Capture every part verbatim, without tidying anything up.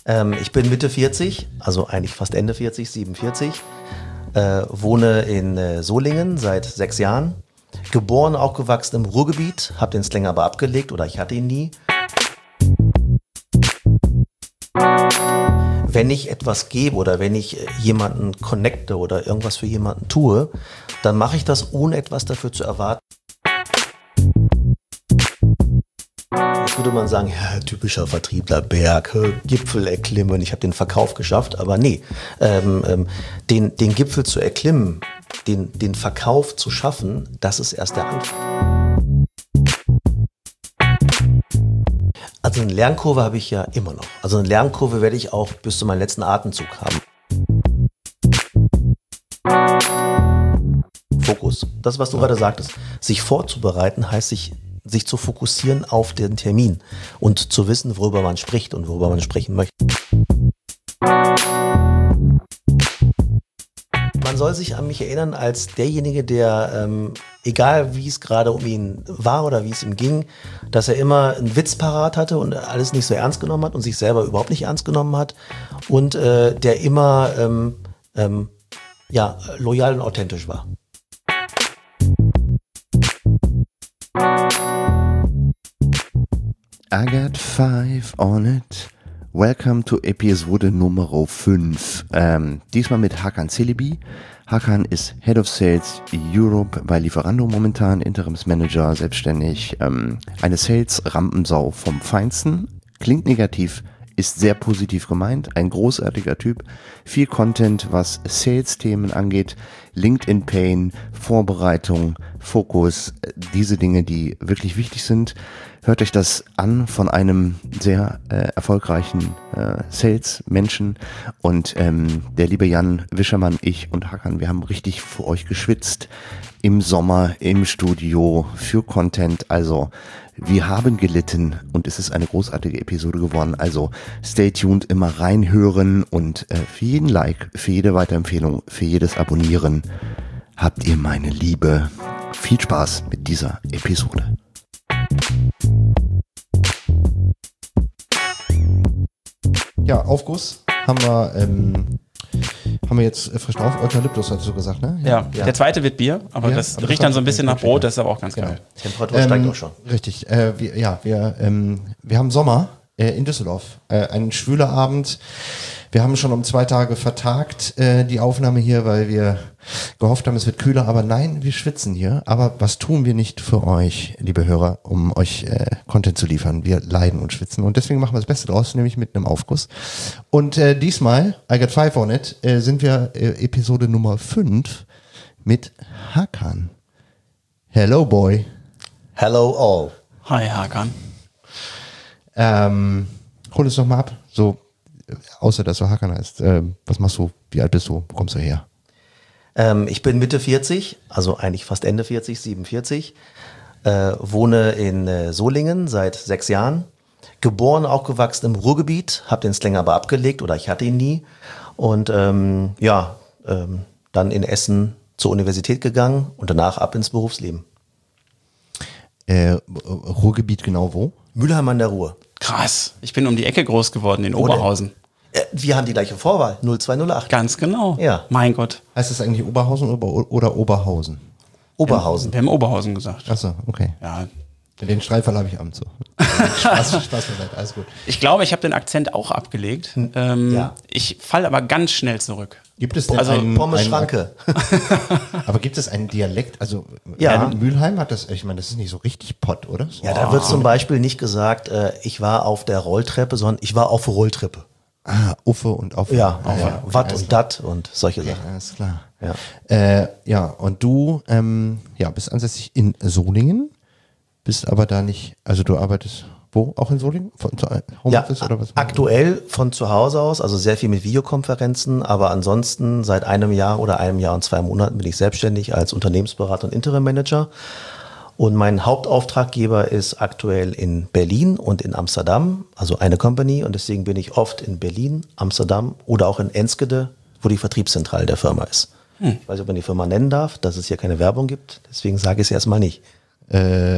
Ähm, ich bin Mitte vierzig, also eigentlich fast Ende vierzig, siebenundvierzig. Äh, wohne in äh, Solingen seit sechs Jahren. Geboren, aufgewachsen im Ruhrgebiet, habe den Slang aber abgelegt oder ich hatte ihn nie. Wenn ich etwas gebe oder wenn ich jemanden connecte oder irgendwas für jemanden tue, dann mache ich das, ohne etwas dafür zu erwarten. Jetzt würde man sagen, ja, typischer Vertriebler, Berg, Gipfel erklimmen, ich habe den Verkauf geschafft, aber nee, ähm, ähm, den, den Gipfel zu erklimmen, den, den Verkauf zu schaffen, das ist erst der Anfang. Also eine Lernkurve habe ich ja immer noch. Also eine Lernkurve werde ich auch bis zu meinem letzten Atemzug haben. Fokus. Das, was du gerade sagtest. Sich vorzubereiten heißt, sich, sich zu fokussieren auf den Termin und zu wissen, worüber man spricht und worüber man sprechen möchte. Man soll sich an mich erinnern als derjenige, der, ähm, egal wie es gerade um ihn war oder wie es ihm ging, dass er immer einen Witz parat hatte und alles nicht so ernst genommen hat und sich selber überhaupt nicht ernst genommen hat und äh, der immer ähm, ähm, ja, loyal und authentisch war. I got five on it. Welcome to Episode Nummer fünf. Ähm, diesmal mit Hakan Celebi. Hakan ist Head of Sales Europe bei Lieferando momentan, Interimsmanager, selbstständig. Ähm, eine Sales-Rampensau vom Feinsten. Klingt negativ, ist sehr positiv gemeint. Ein großartiger Typ. Viel Content, was Sales-Themen angeht. LinkedIn-Pain, Vorbereitung, Fokus. Diese Dinge, die wirklich wichtig sind. Hört euch das an von einem sehr äh, erfolgreichen äh, Sales-Menschen und ähm, der liebe Jan Wischermann, ich und Hakan, wir haben richtig für euch geschwitzt im Sommer, im Studio, für Content, also wir haben gelitten und es ist eine großartige Episode geworden, also stay tuned, immer reinhören und äh, für jeden Like, für jede Weiterempfehlung, für jedes Abonnieren habt ihr meine Liebe. Viel Spaß mit dieser Episode. Ja, Aufguss haben wir, ähm, haben wir jetzt frisch drauf. Eukalyptus hast du gesagt, ne? Ja, ja. Der zweite wird Bier, aber ja, das aber riecht das dann so ein bisschen nach Brot, das ist aber auch ganz genau. geil. Temperatur ähm, steigt auch schon. Richtig, äh, wir, ja, wir, ähm, wir haben Sommer äh, in Düsseldorf, äh, ein schwüler Abend. Wir haben schon um zwei Tage vertagt äh, die Aufnahme hier, weil wir gehofft haben, es wird kühler. Aber nein, wir schwitzen hier. Aber was tun wir nicht für euch, liebe Hörer, um euch äh, Content zu liefern? Wir leiden und schwitzen. Und deswegen machen wir das Beste draus, nämlich mit einem Aufguss. Und äh, diesmal, I got five on it, äh, sind wir äh, Episode Nummer fünf mit Hakan. Hello, boy. Hello all. Hi, Hakan. Ähm, hol es doch mal ab. So, außer dass du Hakan heißt. Ähm, was machst du? Wie alt bist du? Wo kommst du her? Ähm, ich bin Mitte vierzig, also eigentlich fast Ende vierzig, siebenundvierzig. Äh, wohne in äh, Solingen seit sechs Jahren. Geboren, aufgewachsen im Ruhrgebiet, habe den Slang aber abgelegt oder ich hatte ihn nie. Und ähm, ja, ähm, dann in Essen zur Universität gegangen und danach ab ins Berufsleben. Äh, Ruhrgebiet genau wo? Mülheim an der Ruhr. Krass, ich bin um die Ecke groß geworden, in Oberhausen. Äh, wir haben die gleiche Vorwahl, null zwei null acht. Ganz genau. Ja. Mein Gott. Heißt das eigentlich Oberhausen oder, oder Oberhausen? Oberhausen. Wir haben Oberhausen gesagt. Achso, okay. Ja. Den Streifall habe ich abends so. Spaß, Spaß beiseite, alles gut. Ich glaube, ich habe den Akzent auch abgelegt. Ähm, Ja. Ich falle aber ganz schnell zurück. Gibt es denn Also einen, Pommes einen, Schranke. aber gibt es einen Dialekt? Also Ja. äh, Mülheim hat das, ich meine, das ist nicht so richtig Pott, oder? So. Ja, da wird zum Beispiel nicht gesagt, äh, ich war auf der Rolltreppe, sondern ich war auf der Rolltreppe. Ah, Uffe und Auffe. Ja, ah, auf ja. Watt Alles und klar. Dat und solche Okay, Sachen. alles klar. Ja. Äh, ja, und du ähm, ja, bist ansässig in Solingen, bist aber da nicht, also du arbeitest wo? Auch in Solingen? Von zu Homeoffice Ja, oder was? aktuell von zu Hause aus, also sehr viel mit Videokonferenzen, aber ansonsten seit einem Jahr oder einem Jahr und zwei Monaten bin ich selbstständig als Unternehmensberater und Interim-Manager. Und mein Hauptauftraggeber ist aktuell in Berlin und in Amsterdam, also eine Company. Und deswegen bin ich oft in Berlin, Amsterdam oder auch in Enschede, wo die Vertriebszentrale der Firma ist. Hm. Ich weiß nicht, ob man die Firma nennen darf, dass es hier keine Werbung gibt. Deswegen sage ich es erstmal nicht. Äh,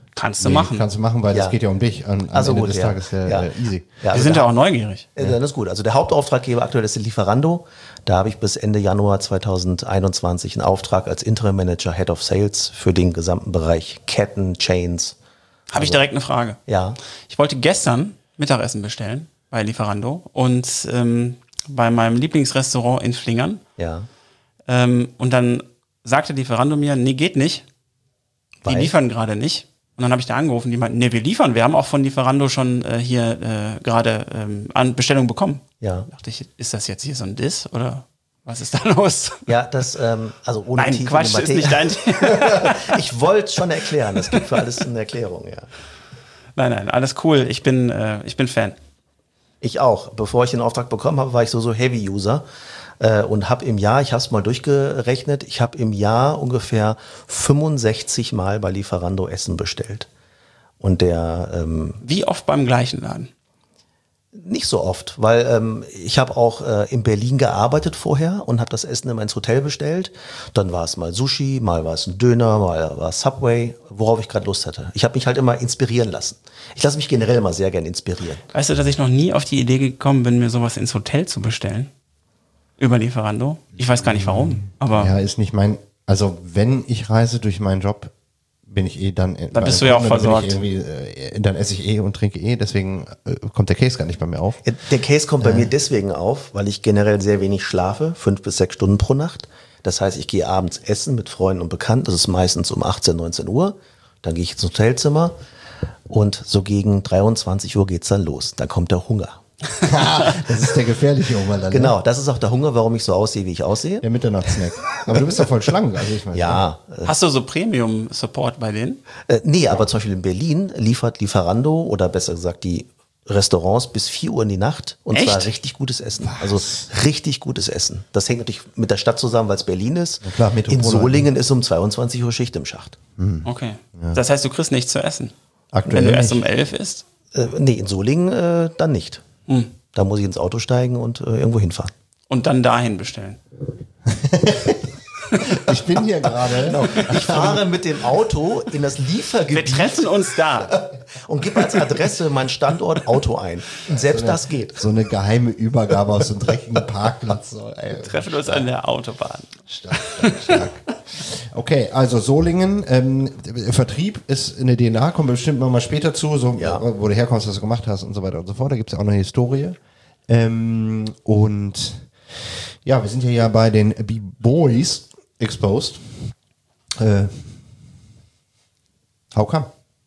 Kannst du Nee, machen. Kannst du machen, weil Ja. das geht ja um dich. An, am Also Ende gut, des ja. Tages ja, Ja. äh, easy. Ja, Wir also sind der- ja auch neugierig. Äh, Dann ist gut. Also der Hauptauftraggeber aktuell ist die Lieferando. Da habe ich bis Ende Januar zweitausendeinundzwanzig einen Auftrag als Interim Manager Head of Sales für den gesamten Bereich Ketten, Chains. Habe ich direkt eine Frage. Ja. Ich wollte gestern Mittagessen bestellen bei Lieferando und ähm, bei meinem Lieblingsrestaurant in Flingern. Ja. Ähm, und dann sagte Lieferando mir, nee, geht nicht. Die Weil? liefern gerade nicht. Und dann habe ich da angerufen, die meinten, nee, wir liefern. Wir haben auch von Lieferando schon äh, hier äh, gerade ähm, an Bestellung bekommen. Ja. Da dachte ich, ist das jetzt hier so ein Diss oder was ist da los? Ja, das, ähm, also ohne Nein, Tiefe in die Quatsch, ist Materie- nicht dein Thema. Ich wollte es schon erklären. Es gibt für alles eine Erklärung, ja. Nein, nein, alles cool. Ich bin, äh, ich bin Fan. Ich auch. Bevor ich den Auftrag bekommen habe, war ich so so Heavy-User äh, und habe im Jahr, ich habe es mal durchgerechnet, ich habe im Jahr ungefähr fünfundsechzig Mal bei Lieferando Essen bestellt. Und der ähm, Wie oft beim gleichen Laden? nicht so oft, weil ähm, ich habe auch äh, in Berlin gearbeitet vorher und habe das Essen immer ins Hotel bestellt. Dann war es mal Sushi, mal war es ein Döner, mal war es Subway, worauf ich gerade Lust hatte. Ich habe mich halt immer inspirieren lassen. Ich lasse mich generell immer sehr gern inspirieren. Weißt du, dass ich noch nie auf die Idee gekommen bin, mir sowas ins Hotel zu bestellen? Über Lieferando? Ich weiß gar nicht warum, aber Ja, ist nicht mein, also wenn ich reise durch meinen Job, bin ich eh dann. Dann bist du ja auch dann bin ich versorgt. irgendwie, äh, Dann esse ich eh und trinke eh, deswegen äh, kommt der Case gar nicht bei mir auf. Der Case kommt bei mir deswegen auf, weil ich generell sehr wenig schlafe, fünf bis sechs Stunden pro Nacht. Das heißt, ich gehe abends essen mit Freunden und Bekannten. Das ist meistens um achtzehn, neunzehn Uhr. Dann gehe ich ins Hotelzimmer und so gegen dreiundzwanzig Uhr geht's dann los. Dann kommt der Hunger. Das ist der gefährliche Hunger dann. Genau, Ne? das ist auch der Hunger, warum ich so aussehe, wie ich aussehe. Der Mitternachtssnack. Aber du bist doch voll schlank. Also ich meine, Ja, hast du so Premium-Support bei denen? äh, nee, aber zum Beispiel in Berlin liefert Lieferando oder besser gesagt die Restaurants bis vier Uhr in die Nacht und Echt? zwar richtig gutes Essen. Also richtig gutes Essen. Das hängt natürlich mit der Stadt zusammen, weil es Berlin ist. Ja klar, Metropole. In Solingen ist um zweiundzwanzig Uhr Schicht im Schacht. Okay. Das heißt, du kriegst nichts zu essen. Aktuell Wenn du erst nicht. um elf isst? Äh, nee, in Solingen äh, dann nicht. Hm. Da muss ich ins Auto steigen und äh, irgendwo hinfahren. Und dann dahin bestellen. Ich bin hier gerade. Ich fahre mit dem Auto in das Wir Liefergebiet treffen uns da. und gebe als Adresse meinen Standort Auto ein. Und selbst das geht. So eine geheime Übergabe aus so einem dreckigen Parkplatz. So, ey. Treffen uns an der Autobahn. Stark, stark, stark. Okay, also Solingen, ähm, Vertrieb ist in der D N A, kommen wir bestimmt noch mal später zu, so, Ja. wo du herkommst, was du gemacht hast und so weiter und so fort. Da gibt es ja auch eine Historie. Ähm, und ja, wir sind ja, ja bei den B-Boys exposed. Äh, how come?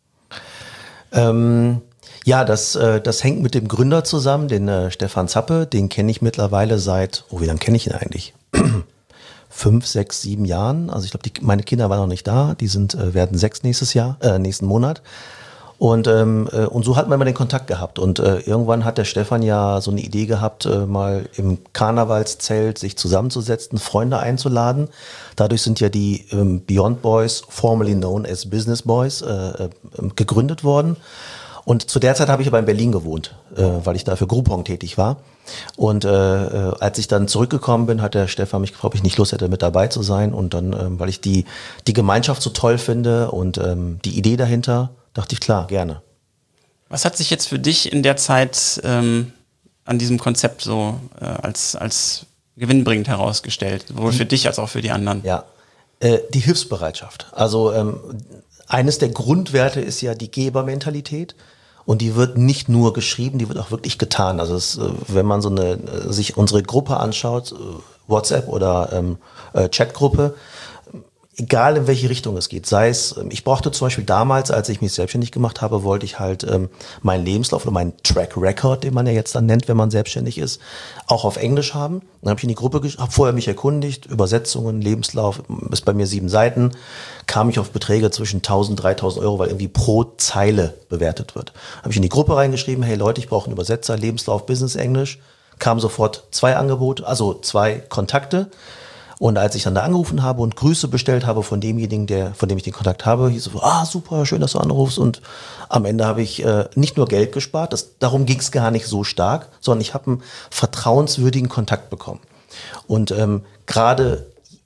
Ähm, ja, das, äh, das hängt mit dem Gründer zusammen, den äh, Stefan Zappe. Den kenne ich mittlerweile seit, oh, wie lange kenne ich ihn eigentlich? Fünf, sechs, sieben Jahren. Also ich glaube, meine Kinder waren noch nicht da. Die sind, äh, werden sechs nächstes Jahr, äh, nächsten Monat. Und, ähm, äh, und so hat man immer den Kontakt gehabt. Und äh, irgendwann hat der Stefan ja so eine Idee gehabt, äh, mal im Karnevalszelt sich zusammenzusetzen, Freunde einzuladen. Dadurch sind ja die ähm, Beyond Boys, formerly known as Business Boys, äh, äh, gegründet worden. Und zu der Zeit habe ich aber in Berlin gewohnt, äh, weil ich da für Groupon tätig war. Und äh, äh, als ich dann zurückgekommen bin, hat der Stefan mich gefragt, ob ich nicht Lust hätte, mit dabei zu sein. Und dann, ähm, weil ich die, die Gemeinschaft so toll finde und ähm, die Idee dahinter, dachte ich, klar, gerne. Was hat sich jetzt für dich in der Zeit ähm, an diesem Konzept so äh, als, als gewinnbringend herausgestellt? Sowohl für dich als auch für die anderen? Ja, äh, die Hilfsbereitschaft. Also ähm, eines der Grundwerte ist ja die Gebermentalität. Und die wird nicht nur geschrieben, die wird auch wirklich getan. Also es, äh, wenn man so eine äh, sich unsere Gruppe anschaut, äh, WhatsApp oder ähm, äh, Chatgruppe, egal in welche Richtung es geht, sei es, ähm, ich brauchte zum Beispiel damals, als ich mich selbstständig gemacht habe, wollte ich halt ähm, meinen Lebenslauf oder meinen Track Record, den man ja jetzt dann nennt, wenn man selbstständig ist, auch auf Englisch haben. Dann habe ich in die Gruppe, habe vorher mich erkundigt, Übersetzungen, Lebenslauf, ist bei mir sieben Seiten, kam ich auf Beträge zwischen tausend, dreitausend Euro, weil irgendwie pro Zeile bewertet wird. Habe ich in die Gruppe reingeschrieben, hey Leute, ich brauche einen Übersetzer, Lebenslauf, Business Englisch, kam sofort zwei Angebote, also zwei Kontakte. Und als ich dann da angerufen habe und Grüße bestellt habe von demjenigen, der, von dem ich den Kontakt habe, hieß es so, ah super, schön, dass du anrufst. Und am Ende habe ich äh, nicht nur Geld gespart, das, darum ging es gar nicht so stark, sondern ich habe einen vertrauenswürdigen Kontakt bekommen. Und ähm, gerade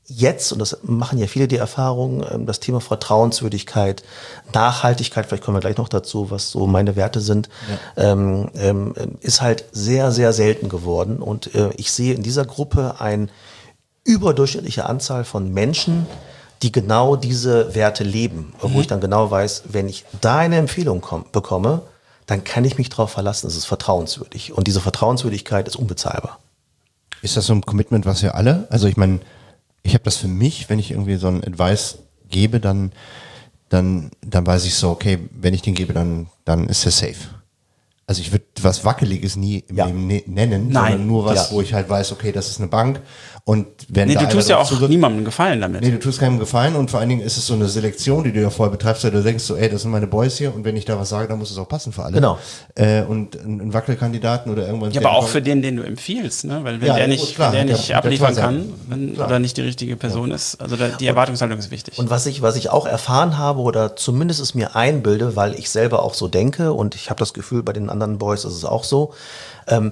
jetzt, und das machen ja viele die Erfahrung, das Thema Vertrauenswürdigkeit, Nachhaltigkeit, vielleicht kommen wir gleich noch dazu, was so meine Werte sind, ja. ähm, ähm, ist halt sehr, sehr selten geworden. Und äh, ich sehe in dieser Gruppe eine überdurchschnittliche Anzahl von Menschen, die genau diese Werte leben. Mhm. Wo ich dann genau weiß, wenn ich da eine Empfehlung komm, bekomme, dann kann ich mich darauf verlassen, es ist vertrauenswürdig. Und diese Vertrauenswürdigkeit ist unbezahlbar. Ist das so ein Commitment, was wir alle, also ich meine, ich habe das für mich, wenn ich irgendwie so einen Advice gebe, dann, dann, dann weiß ich so, okay, wenn ich den gebe, dann, dann ist er safe. Also ich würde was Wackeliges nie im ja. Leben ne- nennen, Nein. sondern nur was, ja. wo ich halt weiß, okay, das ist eine Bank. Und wenn Nee, da du tust ja auch zugriff, niemandem Gefallen damit. Nee, du tust keinem Gefallen und vor allen Dingen ist es so eine Selektion, die du ja vorher betreibst, weil du denkst so, ey, das sind meine Boys hier und wenn ich da was sage, dann muss es auch passen für alle. Genau. Äh, und ein Wackelkandidaten oder irgendwann... Ja, aber auch für den, den du empfiehlst, ne? Weil wenn Ja, der gut, nicht, klar, wenn der ja, nicht der abliefern klar kann sein. wenn, Klar. oder nicht die richtige Person ist, also da, die Erwartungshaltung ist wichtig. Und was ich, was ich auch erfahren habe oder zumindest es mir einbilde, weil ich selber auch so denke und ich habe das Gefühl, bei den anderen Boys ist es auch so, ähm,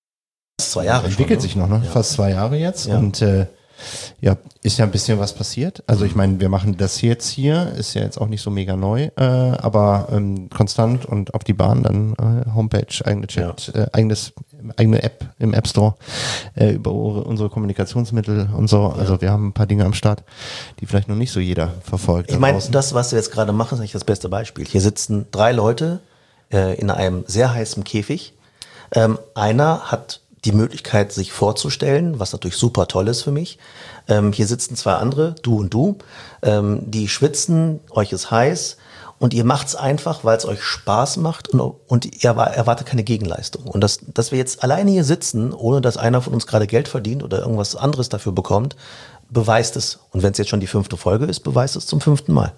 zwei Jahre entwickelt schon, sich noch, ne? Ja. Fast zwei Jahre jetzt Ja. und äh, ja, ist ja ein bisschen was passiert. Also ich meine, wir machen das jetzt hier, ist ja jetzt auch nicht so mega neu, äh, aber ähm, konstant und auf die Bahn, dann äh, Homepage, eigene Chat, ja. äh, eigenes, eigene App im App Store, äh, über unsere Kommunikationsmittel und so. Ja. Also wir haben ein paar Dinge am Start, die vielleicht noch nicht so jeder verfolgt. Ich meine, das, was wir jetzt gerade machen, ist eigentlich das beste Beispiel. Hier sitzen drei Leute äh, in einem sehr heißen Käfig. Ähm, einer hat die Möglichkeit, sich vorzustellen, was natürlich super toll ist für mich. Ähm, hier sitzen zwei andere, du und du, ähm, die schwitzen, euch ist heiß und ihr macht's einfach, weil es euch Spaß macht und, und ihr erwartet keine Gegenleistung. Und das, dass wir jetzt alleine hier sitzen, ohne dass einer von uns gerade Geld verdient oder irgendwas anderes dafür bekommt, beweist es. Und wenn es jetzt schon die fünfte Folge ist, beweist es zum fünften Mal.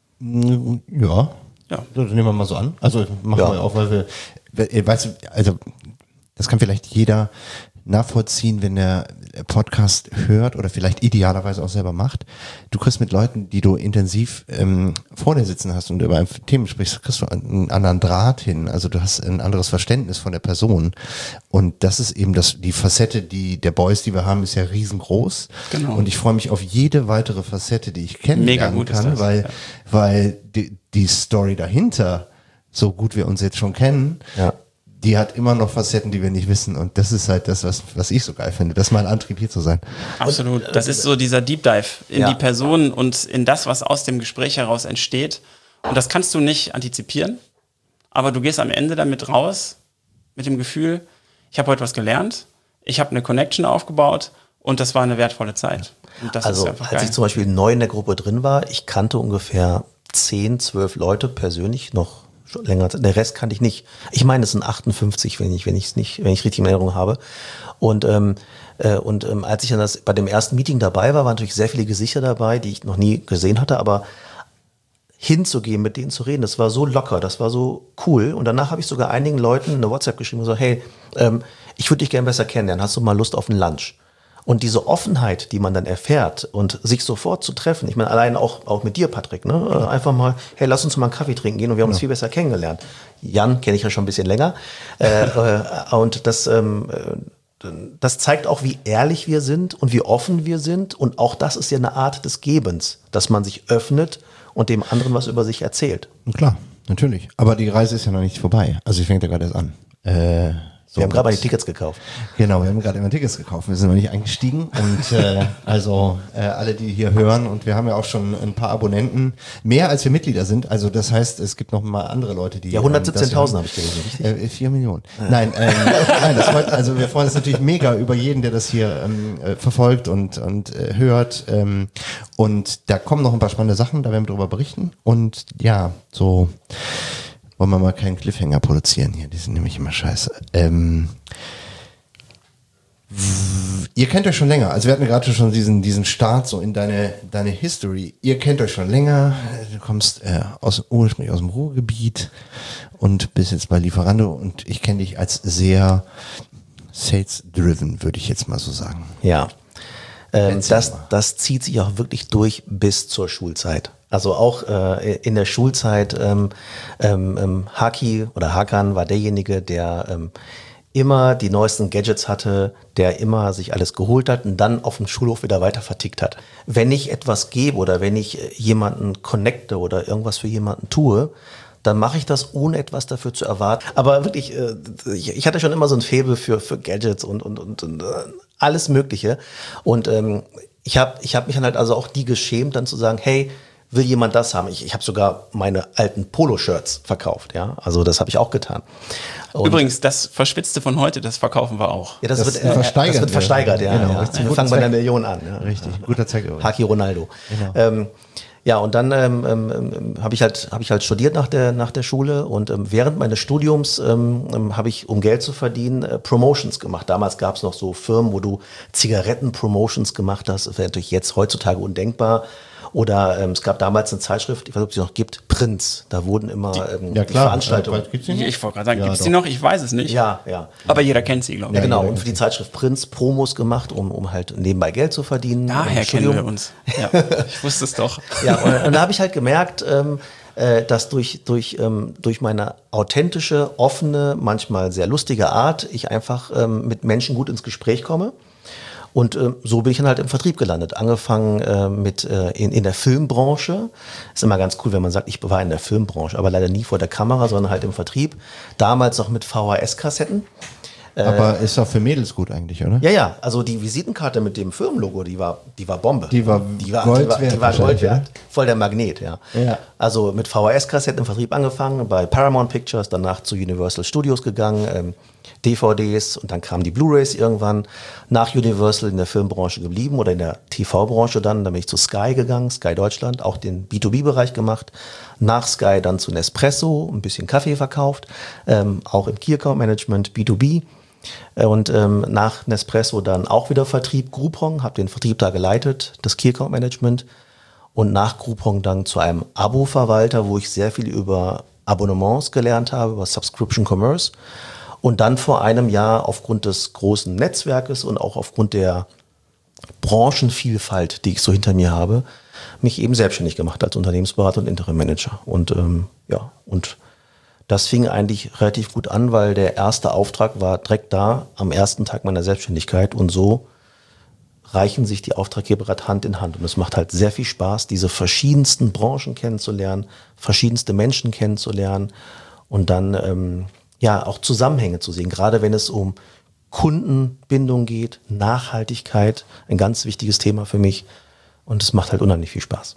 Ja. Ja, das nehmen wir mal so an. Also machen ja. wir auch, weil wir, weißt du, also das kann vielleicht jeder nachvollziehen, wenn der Podcast hört oder vielleicht idealerweise auch selber macht. Du kriegst mit Leuten, die du intensiv ähm, vor dir sitzen hast und über Themen sprichst, kriegst du einen anderen Draht hin. Also du hast ein anderes Verständnis von der Person. Und das ist eben das, die Facette, die der Boys, die wir haben, ist ja riesengroß. Genau. Und ich freue mich auf jede weitere Facette, die ich kennenlernen kann, das, weil, ja. weil die, die Story dahinter, so gut wir uns jetzt schon kennen, ja. die hat immer noch Facetten, die wir nicht wissen. Und das ist halt das, was, was ich so geil finde. Das ist mein Antrieb, hier zu sein. Absolut. Das ist so dieser Deep Dive in ja. die Person und in das, was aus dem Gespräch heraus entsteht. Und das kannst du nicht antizipieren. Aber du gehst am Ende damit raus, mit dem Gefühl, ich habe heute was gelernt, ich habe eine Connection aufgebaut und das war eine wertvolle Zeit. Und das also, ist einfach als geil. ich zum Beispiel neu in der Gruppe drin war, ich kannte ungefähr zehn, zwölf Leute persönlich noch schon länger, der Rest kannte ich nicht. Ich meine, es sind achtundfünfzig, wenn ich wenn ich es nicht, wenn ich richtig in Erinnerung habe. Und ähm, äh, und ähm, als ich dann das bei dem ersten Meeting dabei war, waren natürlich sehr viele Gesichter dabei, die ich noch nie gesehen hatte, aber hinzugehen, mit denen zu reden, das war so locker, das war so cool. Und danach habe ich sogar einigen Leuten eine WhatsApp geschrieben und so, hey, ähm, ich würde dich gerne besser kennenlernen, hast du mal Lust auf einen Lunch? Und diese Offenheit, die man dann erfährt und sich sofort zu treffen, ich meine, allein auch, auch mit dir, Patrick, ne? Einfach mal, hey, lass uns mal einen Kaffee trinken gehen und wir haben uns viel besser kennengelernt. Jan kenne ich ja schon ein bisschen länger. äh, äh, und das, ähm, das zeigt auch, wie ehrlich wir sind und wie offen wir sind. Und auch das ist ja eine Art des Gebens, dass man sich öffnet und dem anderen was über sich erzählt. Klar, natürlich. Aber die Reise ist ja noch nicht vorbei. Also ich fängt ja gerade erst an. Äh, So, wir haben gerade mal die Tickets gekauft. Genau, wir haben gerade immer Tickets gekauft. Wir sind noch nicht eingestiegen. Und äh, also äh, alle, die hier hören, und wir haben ja auch schon ein paar Abonnenten, mehr als wir Mitglieder sind. Also das heißt, es gibt noch mal andere Leute, die... Ja, hundertsiebzehntausend habe ich gelesen, richtig? Äh, vier Millionen. Ja. Nein, ähm, nein das freut, also wir freuen uns natürlich mega über jeden, der das hier ähm, äh, verfolgt und, und äh, hört. Ähm, und da kommen noch ein paar spannende Sachen, da werden wir drüber berichten. Und ja, so... Wollen wir mal keinen Cliffhanger produzieren hier, die sind nämlich immer scheiße. Ähm, w- ihr kennt euch schon länger, also wir hatten gerade schon diesen, diesen Start so in deine, deine History. Ihr kennt euch schon länger, du kommst äh, aus, ursprünglich aus dem Ruhrgebiet und bist jetzt bei Lieferando und ich kenne dich als sehr sales-driven, würde ich jetzt mal so sagen. Ja, ähm, das, das zieht sich auch wirklich durch bis zur Schulzeit. Also auch äh, in der Schulzeit, ähm, ähm, Haki oder Hakan war derjenige, der ähm, immer die neuesten Gadgets hatte, der immer sich alles geholt hat und dann auf dem Schulhof wieder weiter vertickt hat. Wenn ich etwas gebe oder wenn ich jemanden connecte oder irgendwas für jemanden tue, dann mache ich das, ohne etwas dafür zu erwarten. Aber wirklich, ich hatte schon immer so ein Faible für, für Gadgets und, und, und, und alles Mögliche. Und ähm, ich habe ich hab mich dann halt also auch nie geschämt, dann zu sagen, hey, will jemand das haben? Ich, ich habe sogar meine alten Poloshirts verkauft, ja. Also das habe ich auch getan. Und übrigens, das Verschwitzte von heute, das verkaufen wir auch. Ja, das, das, wird, äh, versteigert, das wird versteigert, ja. Genau, ja. richtig. Wir fangen bei einer Million an. Ja. Richtig, guter Zweck. Haki Ronaldo. Genau. Ähm, ja, und dann ähm, ähm, habe ich halt habe ich halt studiert nach der nach der Schule und ähm, während meines Studiums ähm, habe ich, um Geld zu verdienen, äh, Promotions gemacht. Damals gab es noch so Firmen, wo du Zigaretten-Promotions gemacht hast. Das wäre natürlich jetzt heutzutage undenkbar. Oder ähm, es gab damals eine Zeitschrift, ich weiß nicht, ob es sie noch gibt, Prinz. Da wurden immer ähm, ja, klar. Veranstaltungen. Ich, ich wollte gerade sagen, ja, gibt es die noch? Ich weiß es nicht. Ja, ja. Aber jeder kennt sie, glaube ich. Ja, genau. Und für die Zeitschrift Prinz Promos gemacht, um, um halt nebenbei Geld zu verdienen. Daher kennen wir uns. Ja, ich wusste es doch. Ja, und, und da habe ich halt gemerkt, ähm, äh, dass durch, durch, ähm, durch meine authentische, offene, manchmal sehr lustige Art ich einfach ähm, mit Menschen gut ins Gespräch komme. Und äh, so bin ich dann halt im Vertrieb gelandet. Angefangen äh, mit äh, in, in der Filmbranche. Ist immer ganz cool, wenn man sagt, ich war in der Filmbranche, aber leider nie vor der Kamera, sondern halt im Vertrieb. Damals noch mit V H S-Kassetten. Aber ist auch für Mädels gut eigentlich, oder? Ja, ja, also die Visitenkarte mit dem Firmenlogo, die war, die war Bombe. Die war die war Gold die war, wert die war Gold wahrscheinlich, wert. Voll der Magnet, ja. Ja. Also mit V H S-Kassetten im Vertrieb angefangen, bei Paramount Pictures, danach zu Universal Studios gegangen, ähm, D V Ds und dann kamen die Blu-rays irgendwann. Nach Universal in der Filmbranche geblieben oder in der T V-Branche dann. Dann bin ich zu Sky gegangen, Sky Deutschland, auch den B zwei B-Bereich gemacht. Nach Sky dann zu Nespresso, ein bisschen Kaffee verkauft, ähm, auch im Key Account Management, B zwei B. Und ähm, nach Nespresso dann auch wieder Vertrieb, Groupon, habe den Vertrieb da geleitet, das Key Account Management. Und nach Groupon dann zu einem Abo-Verwalter, wo ich sehr viel über Abonnements gelernt habe, über Subscription Commerce. Und dann vor einem Jahr aufgrund des großen Netzwerkes und auch aufgrund der Branchenvielfalt, die ich so hinter mir habe, mich eben selbstständig gemacht als Unternehmensberater und Interim Manager. Und ähm, ja, und das fing eigentlich relativ gut an, weil der erste Auftrag war direkt da am ersten Tag meiner Selbstständigkeit und so reichen sich die Auftraggeber gerade Hand in Hand. Und es macht halt sehr viel Spaß, diese verschiedensten Branchen kennenzulernen, verschiedenste Menschen kennenzulernen und dann ähm, ja auch Zusammenhänge zu sehen. Gerade wenn es um Kundenbindung geht, Nachhaltigkeit, ein ganz wichtiges Thema für mich. Und es macht halt unheimlich viel Spaß.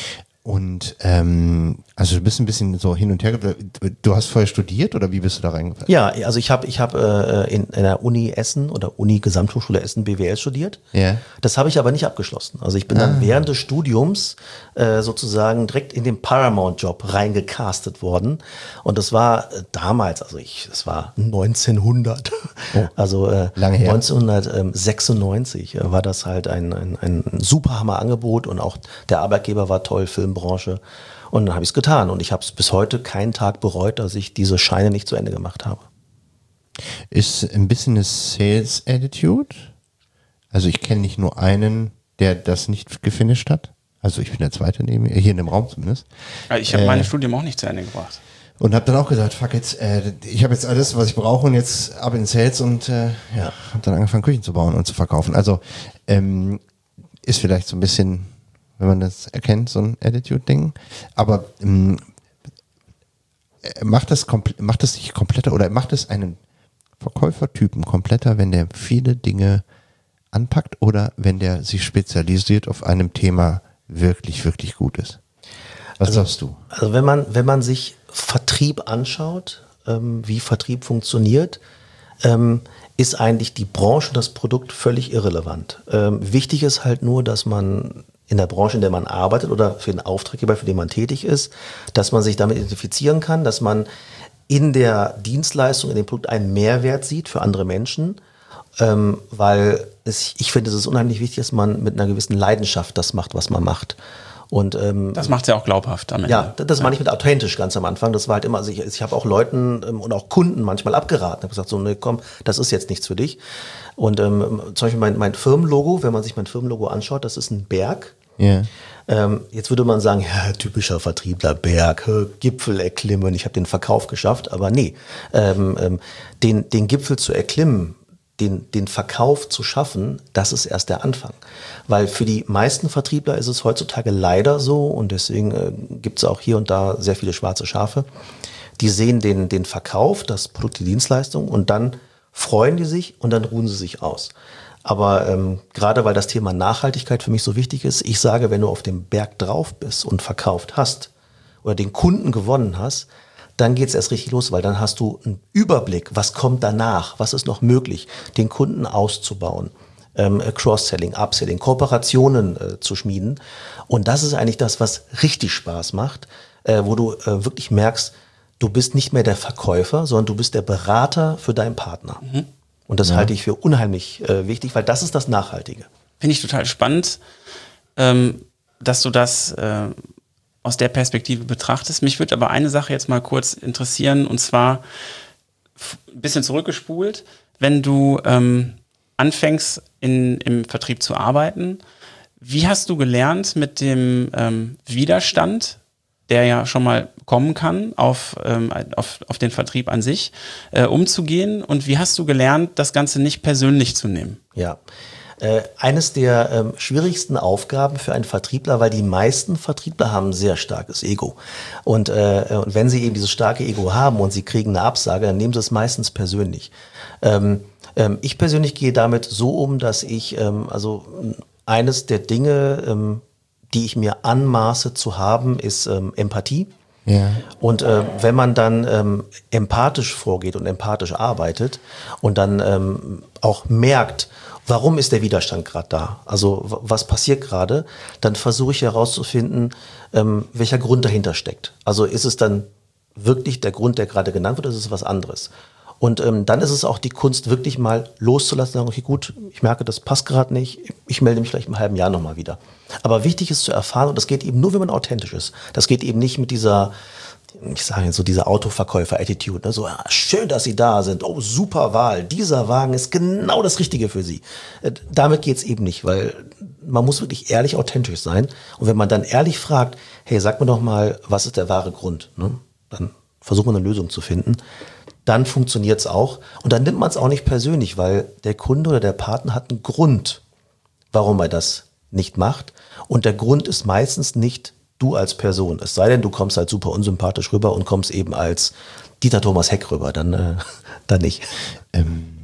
Und ähm, also du bist ein bisschen so hin und her. Du hast vorher studiert oder wie bist du da reingefallen? Ja, also ich habe ich hab, äh, in, in der Uni Essen oder Uni Gesamthochschule Essen B W L studiert. Ja. Das habe ich aber nicht abgeschlossen. Also ich bin dann Ah. während des Studiums äh, sozusagen direkt in den Paramount-Job reingecastet worden. Und das war äh, damals, also ich, das war neunzehnhundert, Oh. also äh, Lange her. neunzehnhundertsechsundneunzig äh, war das halt ein, ein, ein super Hammer-Angebot und auch der Arbeitgeber war toll, Filmbranche. Und dann habe ich es getan. Und ich habe es bis heute keinen Tag bereut, dass ich diese Scheine nicht zu Ende gemacht habe. Ist ein bisschen eine Sales Attitude. Also ich kenne nicht nur einen, der das nicht gefinisht hat. Also ich bin der Zweite neben mir, hier in dem Raum zumindest. Ich habe Äh, mein Studium auch nicht zu Ende gebracht. Und habe dann auch gesagt, fuck jetzt, äh, ich habe jetzt alles, was ich brauche und jetzt ab in Sales und äh, ja, habe dann angefangen Küchen zu bauen und zu verkaufen. Also ähm, ist vielleicht so ein bisschen, wenn man das erkennt, so ein Attitude-Ding. Aber ähm, macht das kompl- macht das nicht kompletter oder macht es einen Verkäufertypen kompletter, wenn der viele Dinge anpackt oder wenn der sich spezialisiert auf einem Thema wirklich, wirklich gut ist? Was sagst du? Also wenn man, wenn man sich Vertrieb anschaut, ähm, wie Vertrieb funktioniert, ähm, ist eigentlich die Branche, das Produkt völlig irrelevant. Ähm, wichtig ist halt nur, dass man in der Branche, in der man arbeitet oder für den Auftraggeber, für den man tätig ist, dass man sich damit identifizieren kann, dass man in der Dienstleistung, in dem Produkt einen Mehrwert sieht für andere Menschen, ähm, weil es, ich finde, es ist unheimlich wichtig, dass man mit einer gewissen Leidenschaft das macht, was man macht. Und ähm, Das macht es ja auch glaubhaft am Ende. ja, das, das meine ich mit authentisch ganz am Anfang. Das war halt immer, also ich, ich habe auch Leuten ähm, und auch Kunden manchmal abgeraten. Ich habe gesagt, so, ne, komm, das ist jetzt nichts für dich. Und ähm, zum Beispiel mein, mein Firmenlogo, wenn man sich mein Firmenlogo anschaut, das ist ein Berg. Ja. Ähm, jetzt würde man sagen, ja, typischer Vertriebler, Berg, Gipfel erklimmen, ich habe den Verkauf geschafft, aber nee, ähm, ähm, den, den Gipfel zu erklimmen, den, den Verkauf zu schaffen, das ist erst der Anfang. Weil für die meisten Vertriebler ist es heutzutage leider so, und deswegen äh, gibt es auch hier und da sehr viele schwarze Schafe, die sehen den, den Verkauf, das Produkt, die Dienstleistung, und dann freuen die sich und dann ruhen sie sich aus. Aber ähm, gerade weil das Thema Nachhaltigkeit für mich so wichtig ist, ich sage, wenn du auf dem Berg drauf bist und verkauft hast oder den Kunden gewonnen hast, dann geht es erst richtig los, weil dann hast du einen Überblick, was kommt danach, was ist noch möglich, den Kunden auszubauen, ähm, Cross-Selling, Upselling, Kooperationen äh, zu schmieden. Und das ist eigentlich das, was richtig Spaß macht, äh, wo du äh, wirklich merkst, du bist nicht mehr der Verkäufer, sondern du bist der Berater für deinen Partner. Mhm. Und das ja. halte ich für unheimlich äh, wichtig, weil das ist das Nachhaltige. Finde ich total spannend, ähm, dass du das äh, aus der Perspektive betrachtest. Mich würde aber eine Sache jetzt mal kurz interessieren, und zwar ein bisschen zurückgespult. Wenn du ähm, anfängst, in, im Vertrieb zu arbeiten, wie hast du gelernt, mit dem ähm, Widerstand, der ja schon mal kommen kann, auf, ähm, auf, auf den Vertrieb an sich, äh, umzugehen? Und wie hast du gelernt, das Ganze nicht persönlich zu nehmen? Ja, äh, eines der ähm, schwierigsten Aufgaben für einen Vertriebler, weil die meisten Vertriebler haben ein sehr starkes Ego. Und, äh, und wenn sie eben dieses starke Ego haben und sie kriegen eine Absage, dann nehmen sie es meistens persönlich. Ähm, ähm, ich persönlich gehe damit so um, dass ich, ähm, also eines der Dinge, ähm, die ich mir anmaße zu haben, ist ähm, Empathie. Ja. Und äh, wenn man dann ähm, empathisch vorgeht und empathisch arbeitet und dann ähm, auch merkt, warum ist der Widerstand gerade da? Also w- was passiert gerade? Dann versuche ich herauszufinden, ähm, welcher Grund dahinter steckt. Also ist es dann wirklich der Grund, der gerade genannt wird, oder ist es was anderes? Und ähm, dann ist es auch die Kunst, wirklich mal loszulassen, sagen, okay, gut, ich merke, das passt gerade nicht, ich melde mich vielleicht im halben Jahr nochmal wieder. Aber wichtig ist zu erfahren, und das geht eben nur, wenn man authentisch ist. Das geht eben nicht mit dieser, ich sage jetzt so, dieser Autoverkäufer-Attitude, ne? So, ah, schön, dass Sie da sind, oh, super Wahl, dieser Wagen ist genau das Richtige für Sie. Äh, damit geht's eben nicht, weil man muss wirklich ehrlich authentisch sein. Und wenn man dann ehrlich fragt, hey, sag mir doch mal, was ist der wahre Grund? Ne? Dann versucht man eine Lösung zu finden. Dann funktioniert es auch. Und dann nimmt man es auch nicht persönlich, weil der Kunde oder der Partner hat einen Grund, warum er das nicht macht. Und der Grund ist meistens nicht du als Person. Es sei denn, du kommst halt super unsympathisch rüber und kommst eben als Dieter Thomas Heck rüber. Dann, äh, dann nicht. Ähm,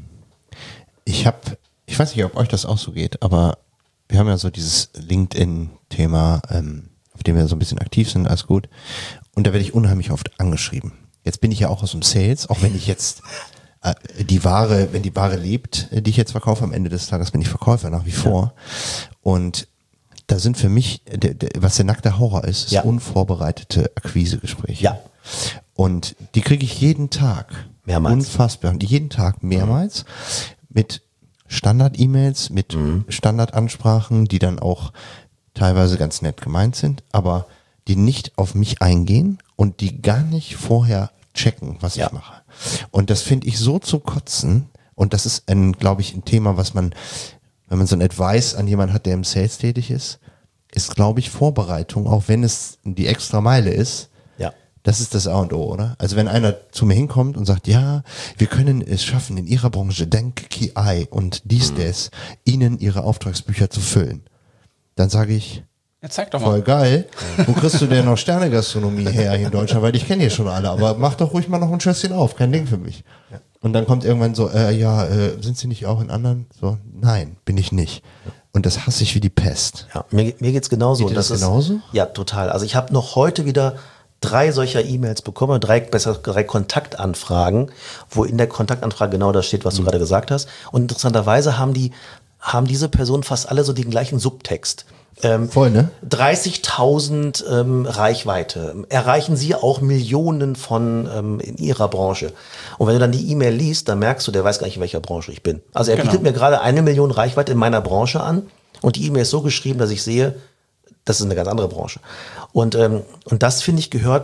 ich habe, ich weiß nicht, ob euch das auch so geht, aber wir haben ja so dieses LinkedIn-Thema, ähm, auf dem wir so ein bisschen aktiv sind, alles gut. Und da werde ich unheimlich oft angeschrieben. Jetzt bin ich ja auch aus dem Sales, auch wenn ich jetzt äh, die Ware, wenn die Ware lebt, die ich jetzt verkaufe, am Ende des Tages bin ich Verkäufer nach wie vor. Ja. Und da sind für mich, der, der, was der nackte Horror ist, ist ja. unvorbereitete Akquisegespräche. Ja. Und die kriege ich jeden Tag. Mehrmals. Unfassbar. Und jeden Tag mehrmals mhm. mit Standard-E-Mails, mit mhm. Standardansprachen, die dann auch teilweise ganz nett gemeint sind, aber die nicht auf mich eingehen und die gar nicht vorher checken, was ja. ich mache. Und das finde ich so zu kotzen. Und das ist ein, glaube ich, ein Thema, was man, wenn man so ein Advice an jemanden hat, der im Sales tätig ist, ist, glaube ich, Vorbereitung, auch wenn es die extra Meile ist. Ja. Das ist das A und O, oder? Also wenn einer zu mir hinkommt und sagt, ja, wir können es schaffen, in Ihrer Branche Denk K I und dies, mhm. das, Ihnen Ihre Auftragsbücher zu füllen, dann sage ich, ja, zeig doch mal. Voll geil. Wo kriegst du denn noch Sternegastronomie her hier in Deutschland? Weil ich kenne hier schon alle, aber mach doch ruhig mal noch ein Schösschen auf, kein Ding für mich. Ja. Und dann kommt irgendwann so, äh, ja, äh, sind Sie nicht auch in anderen? So, nein, bin ich nicht. Und das hasse ich wie die Pest. Ja, mir, mir geht's genauso. Geht dir das, das genauso? Ist, ja, total. Also ich habe noch heute wieder drei solcher E-Mails bekommen, drei, besser drei Kontaktanfragen, wo in der Kontaktanfrage genau das steht, was mhm. du gerade gesagt hast. Und interessanterweise haben die, haben diese Personen fast alle so den gleichen Subtext. Ähm, Voll, ne? dreißigtausend ähm, Reichweite. Erreichen Sie auch Millionen von ähm, in Ihrer Branche. Und wenn du dann die E-Mail liest, dann merkst du, der weiß gar nicht, in welcher Branche ich bin. Also er genau. bietet mir gerade eine Million Reichweite in meiner Branche an und die E-Mail ist so geschrieben, dass ich sehe, das ist eine ganz andere Branche. Und, ähm, und das, finde ich, gehört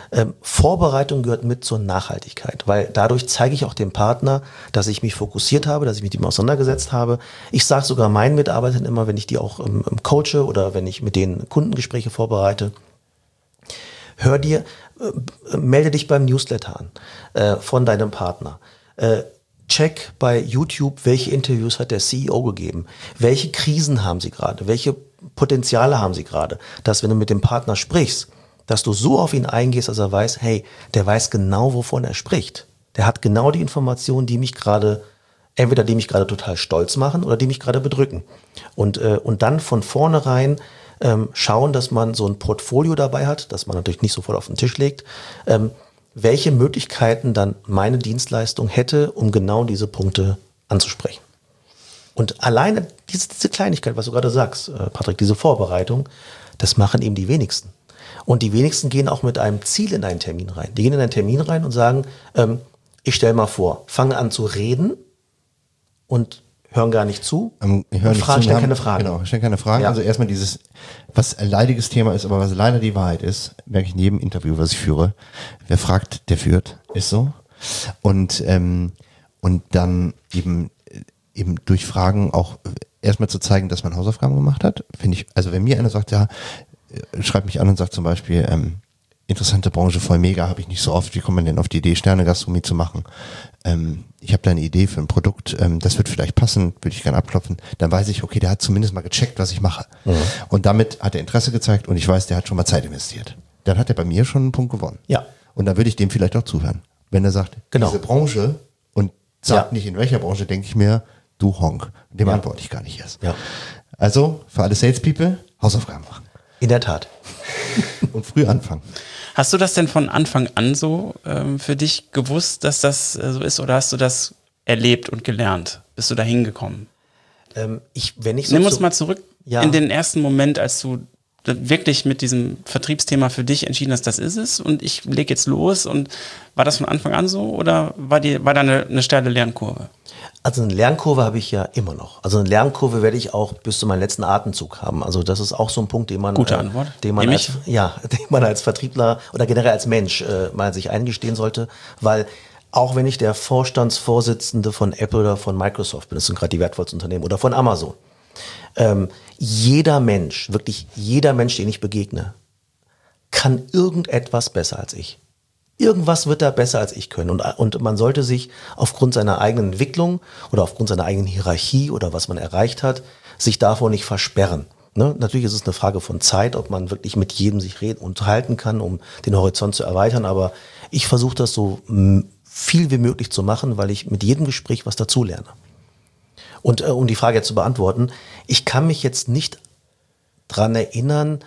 Ähm, Vorbereitung gehört mit zur Nachhaltigkeit, weil dadurch zeige ich auch dem Partner, dass ich mich fokussiert habe, dass ich mich mit ihm auseinandergesetzt habe. Ich sage sogar meinen Mitarbeitern immer, wenn ich die auch ähm, coache oder wenn ich mit denen Kundengespräche vorbereite, hör dir, äh, melde dich beim Newsletter an äh, von deinem Partner. Äh, check bei YouTube, welche Interviews hat der C E O gegeben, welche Krisen haben sie gerade, welche Potenziale haben sie gerade, dass wenn du mit dem Partner sprichst, dass du so auf ihn eingehst, dass er weiß, hey, der weiß genau, wovon er spricht. Der hat genau die Informationen, die mich gerade, entweder die mich gerade total stolz machen oder die mich gerade bedrücken. Und, äh, und dann von vornherein ähm, schauen, dass man so ein Portfolio dabei hat, das man natürlich nicht sofort auf den Tisch legt, ähm, welche Möglichkeiten dann meine Dienstleistung hätte, um genau diese Punkte anzusprechen. Und alleine diese, diese Kleinigkeit, was du gerade sagst, äh, Patrick, diese Vorbereitung, das machen eben die wenigsten. Und die wenigsten gehen auch mit einem Ziel in einen Termin rein. Die gehen in einen Termin rein und sagen, ähm, ich stelle mal vor, fangen an zu reden und hören gar nicht zu ähm, hören und fragen, stellen keine Fragen. Genau, stellen keine Fragen. Ja. Also erstmal dieses, was ein leidiges Thema ist, aber was leider die Wahrheit ist, merke ich in jedem Interview, was ich führe. Wer fragt, der führt, ist so. Und, ähm, und dann eben eben durch Fragen auch erstmal zu zeigen, dass man Hausaufgaben gemacht hat, finde ich, also wenn mir einer sagt, ja, schreibt mich an und sagt zum Beispiel, ähm, interessante Branche, voll mega, habe ich nicht so oft, wie kommt man denn auf die Idee, Sterne-Gastronomie zu machen? Ähm, ich habe da eine Idee für ein Produkt, ähm, das wird vielleicht passen, würde ich gerne abklopfen, dann weiß ich, okay, der hat zumindest mal gecheckt, was ich mache. Mhm. Und damit hat er Interesse gezeigt und ich weiß, der hat schon mal Zeit investiert. Dann hat er bei mir schon einen Punkt gewonnen. Ja. Und dann würde ich dem vielleicht auch zuhören. Wenn er sagt, genau. diese Branche und sagt ja. nicht in welcher Branche, denke ich mir, du Honk. Dem ja. antworte ich gar nicht erst. Ja. Also, für alle Salespeople, Hausaufgaben machen. In der Tat. Und früh anfangen. Hast du das denn von Anfang an so ähm, für dich gewusst, dass das äh, so ist? Oder hast du das erlebt und gelernt? Bist du da hingekommen? Ähm, ich, wenn ich so Nimm uns so, mal zurück ja. in den ersten Moment, als du wirklich mit diesem Vertriebsthema für dich entschieden hast, das ist es und ich lege jetzt los. Und war das von Anfang an so oder war, die, war da eine, eine steile Lernkurve? Also eine Lernkurve habe ich ja immer noch. Also eine Lernkurve werde ich auch bis zu meinem letzten Atemzug haben. Also das ist auch so ein Punkt, den man, Gute Antwort. Äh, den man als, ja, den man als Vertriebler oder generell als Mensch äh, mal sich eingestehen sollte, weil auch wenn ich der Vorstandsvorsitzende von Apple oder von Microsoft bin, das sind gerade die wertvollsten Unternehmen, oder von Amazon, ähm, jeder Mensch, wirklich jeder Mensch, den ich begegne, kann irgendetwas besser als ich. Irgendwas wird er besser als ich können. Und, und man sollte sich aufgrund seiner eigenen Entwicklung oder aufgrund seiner eigenen Hierarchie oder was man erreicht hat, sich davor nicht versperren. Ne? Natürlich ist es eine Frage von Zeit, ob man wirklich mit jedem sich reden, unterhalten kann, um den Horizont zu erweitern. Aber ich versuche das so viel wie möglich zu machen, weil ich mit jedem Gespräch was dazulerne. Und äh, um die Frage jetzt zu beantworten, ich kann mich jetzt nicht dran erinnern,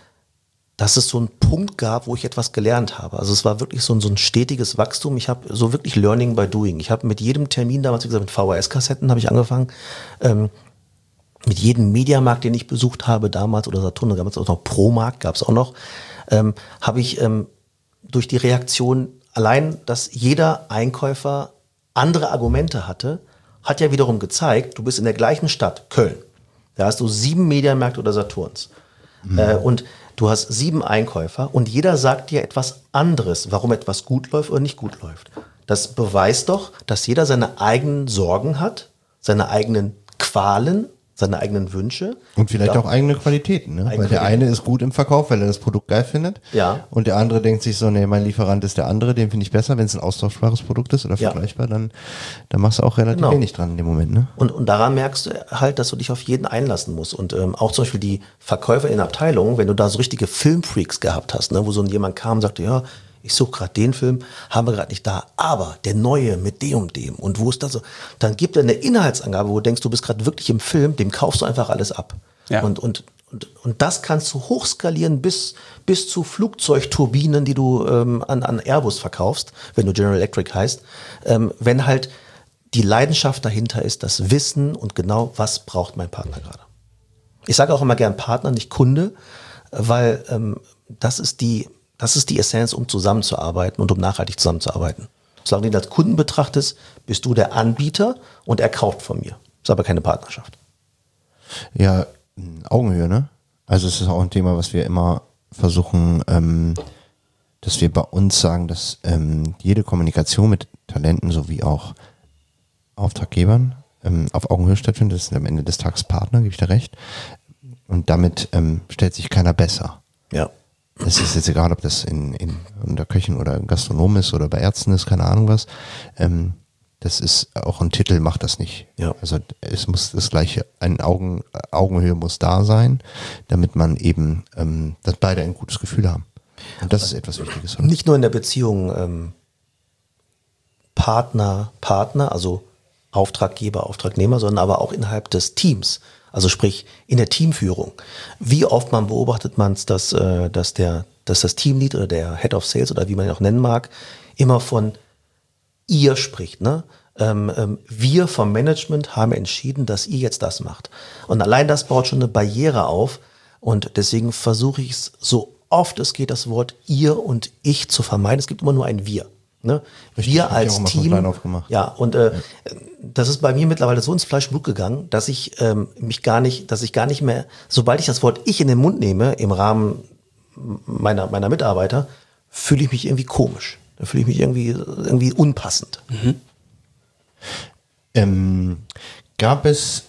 dass es so einen Punkt gab, wo ich etwas gelernt habe. Also es war wirklich so ein, so ein stetiges Wachstum. Ich habe so wirklich Learning by Doing. Ich habe mit jedem Termin damals, wie gesagt, mit V H S-Kassetten habe ich angefangen, ähm, mit jedem Mediamarkt, den ich besucht habe damals, oder Saturn, damals auch noch Promarkt, gab es auch noch, ähm, habe ich ähm, durch die Reaktion allein, dass jeder Einkäufer andere Argumente hatte, hat ja wiederum gezeigt, du bist in der gleichen Stadt, Köln. Da hast du sieben Mediamärkte oder Saturns. Mhm. Äh, und du hast sieben Einkäufer und jeder sagt dir etwas anderes, warum etwas gut läuft oder nicht gut läuft. Das beweist doch, dass jeder seine eigenen Sorgen hat, seine eigenen Qualen, seine eigenen Wünsche. Und vielleicht auch eigene Qualitäten, ne? Weil der eine ist gut im Verkauf, weil er das Produkt geil findet. Ja. Und der andere denkt sich so, nee, mein Lieferant ist der andere, den finde ich besser. Wenn es ein austauschbares Produkt ist oder vergleichbar, ja. dann, dann machst du auch relativ genau. wenig dran in dem Moment, ne? Und, und daran merkst du halt, dass du dich auf jeden einlassen musst. Und ähm, auch zum Beispiel die Verkäufer in Abteilungen, wenn du da so richtige Filmfreaks gehabt hast, ne, wo so jemand kam und sagte, ja, ich suche gerade den Film, haben wir gerade nicht da, aber der neue mit dem und dem und wo ist das so? Dann gibt er eine Inhaltsangabe, wo du denkst, du bist gerade wirklich im Film, dem kaufst du einfach alles ab. Ja. Und, und, und, und das kannst du hochskalieren bis, bis zu Flugzeugturbinen, die du ähm, an, an Airbus verkaufst, wenn du General Electric heißt, ähm, wenn halt die Leidenschaft dahinter ist, das Wissen und genau, was braucht mein Partner gerade. Ich sage auch immer gern Partner, nicht Kunde, weil ähm, das ist die Das ist die Essenz, um zusammenzuarbeiten und um nachhaltig zusammenzuarbeiten. Solange du ihn als Kunden betrachtest, bist du der Anbieter und er kauft von mir. Das ist aber keine Partnerschaft. Ja, Augenhöhe, ne? Also es ist auch ein Thema, was wir immer versuchen ähm, dass wir bei uns sagen, dass ähm, jede Kommunikation mit Talenten sowie auch Auftraggebern ähm, auf Augenhöhe stattfindet. Das sind am Ende des Tages Partner, gebe ich dir recht. Und damit ähm, stellt sich keiner besser. Ja. Es ist jetzt egal, ob das in, in unter Köchen oder Gastronom ist oder bei Ärzten ist, keine Ahnung was. Ähm, das ist auch ein Titel, macht das nicht. Ja. Also es muss das gleiche, ein Augen, Augenhöhe muss da sein, damit man eben, ähm, dass beide ein gutes Gefühl haben. Und das ist etwas Wichtiges. Oder? Nicht nur in der Beziehung ähm, Partner, Partner, also Auftraggeber, Auftragnehmer, sondern aber auch innerhalb des Teams. Also sprich in der Teamführung. Wie oft man beobachtet man es, dass, äh, dass, der, dass das Teamlead oder der Head of Sales oder wie man ihn auch nennen mag, immer von ihr spricht. Ne? Ähm, ähm, wir vom Management haben entschieden, dass ihr jetzt das macht. Und allein das baut schon eine Barriere auf. Und deswegen versuche ich es so oft es geht, das Wort ihr und ich zu vermeiden. Es gibt immer nur ein wir. Ne? Richtig, Wir als Team. Ja, und äh, ja. das ist bei mir mittlerweile so ins Fleisch und Blut gegangen, dass ich ähm, mich gar nicht, dass ich gar nicht mehr, sobald ich das Wort ich in den Mund nehme, im Rahmen meiner, meiner Mitarbeiter, fühle ich mich irgendwie komisch. Da fühle ich mich irgendwie, irgendwie unpassend. Mhm. Ähm, gab es,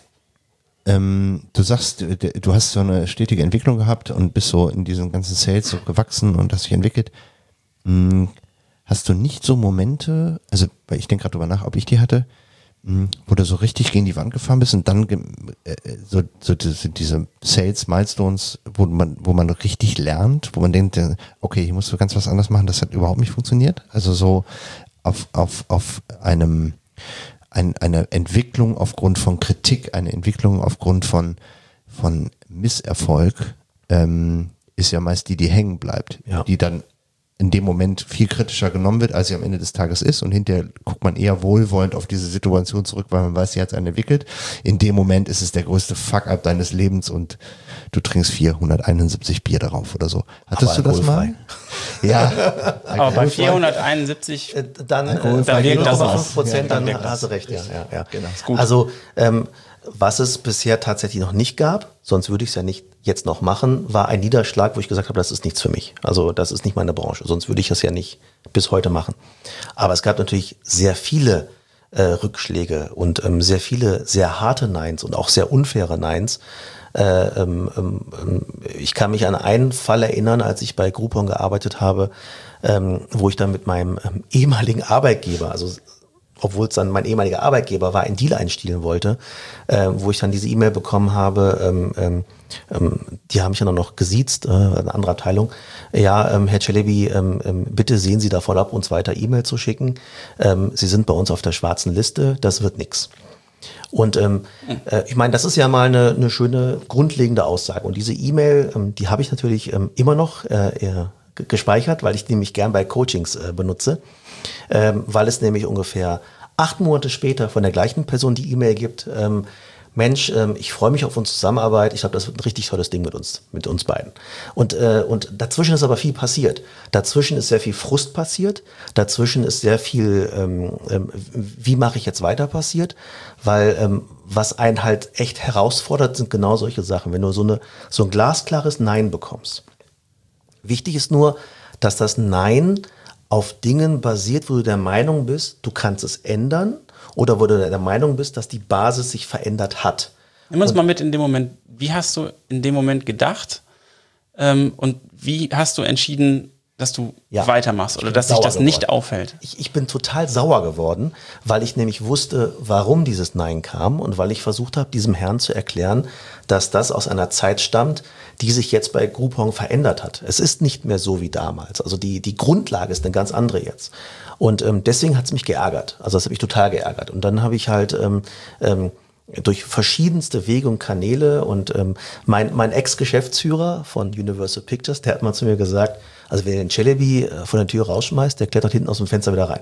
ähm, du sagst, du hast so eine stetige Entwicklung gehabt und bist so in diesem ganzen Sales so gewachsen und hast dich entwickelt. Hm, hast du nicht so Momente, also weil ich denke gerade drüber nach, ob ich die hatte, hm, wo du so richtig gegen die Wand gefahren bist und dann äh, so, so diese, diese Sales Milestones, wo man, wo man richtig lernt, wo man denkt, okay, hier musst du ganz was anderes machen, das hat überhaupt nicht funktioniert. Also so auf, auf, auf einem Ein, eine Entwicklung aufgrund von Kritik, eine Entwicklung aufgrund von, von Misserfolg ähm, ist ja meist die, die hängen bleibt, ja. die dann in dem Moment viel kritischer genommen wird, als sie am Ende des Tages ist, und hinterher guckt man eher wohlwollend auf diese Situation zurück, weil man weiß, sie hat es einen entwickelt. In dem Moment ist es der größte Fuck-up deines Lebens und du trinkst vierhunderteinundsiebzig Bier darauf oder so. Hattest aber du das mal? Ja. Aber bei vierhunderteinundsiebzig äh, dann, äh, da wirkt das auch. fünf Prozent, ja, dann, dann hast du recht. Ja, ja, ja. Genau, ist gut. Also ähm, was es bisher tatsächlich noch nicht gab, sonst würde ich es ja nicht jetzt noch machen, war ein Niederschlag, wo ich gesagt habe, das ist nichts für mich. Also das ist nicht meine Branche, sonst würde ich das ja nicht bis heute machen. Aber es gab natürlich sehr viele äh, Rückschläge und ähm, sehr viele sehr harte Neins und auch sehr unfaire Neins. Äh, ähm, ähm, ich kann mich an einen Fall erinnern, als ich bei Groupon gearbeitet habe, ähm, wo ich dann mit meinem ähm, ehemaligen Arbeitgeber, also obwohl es dann mein ehemaliger Arbeitgeber war, einen Deal einstielen wollte, äh, wo ich dann diese E-Mail bekommen habe, ähm, ähm, ähm, die haben mich dann auch noch gesiezt, äh, eine andere Abteilung, ja, ähm, Herr Celebi, ähm, ähm, bitte sehen Sie davon ab, uns weiter E-Mail zu schicken. Ähm, Sie sind bei uns auf der schwarzen Liste, das wird nix. Und ähm, äh, ich meine, das ist ja mal eine, eine schöne grundlegende Aussage. Und diese E-Mail, ähm, die habe ich natürlich ähm, immer noch äh, gespeichert, weil ich die nämlich gern bei Coachings äh, benutze, ähm, weil es nämlich ungefähr acht Monate später von der gleichen Person die E-Mail gibt, ähm, Mensch, ähm, ich freue mich auf unsere Zusammenarbeit, ich glaube, das wird ein richtig tolles Ding mit uns, mit uns beiden. Und, äh, und dazwischen ist aber viel passiert. Dazwischen ist sehr viel Frust passiert, dazwischen ist sehr viel, ähm, ähm, wie mache ich jetzt weiter passiert, weil ähm, was einen halt echt herausfordert, sind genau solche Sachen. Wenn du so, eine, so ein glasklares Nein bekommst. Wichtig ist nur, dass das Nein auf Dingen basiert, wo du der Meinung bist, du kannst es ändern, oder wo du der Meinung bist, dass die Basis sich verändert hat. Nimm uns mal mit in dem Moment, wie hast du in dem Moment gedacht ähm, und wie hast du entschieden, dass du ja, weitermachst oder dass sich das geworden. nicht auffällt? Ich, ich bin total sauer geworden, weil ich nämlich wusste, warum dieses Nein kam und weil ich versucht habe, diesem Herrn zu erklären, dass das aus einer Zeit stammt, die sich jetzt bei Groupon verändert hat. Es ist nicht mehr so wie damals. Also die, die Grundlage ist eine ganz andere jetzt. Und ähm, deswegen hat es mich geärgert. Also das hat mich total geärgert. Und dann habe ich halt ähm, ähm, durch verschiedenste Wege und Kanäle und ähm, mein, mein Ex-Geschäftsführer von Universal Pictures, der hat mal zu mir gesagt, also wer den Celebi von der Tür rausschmeißt, der klettert hinten aus dem Fenster wieder rein.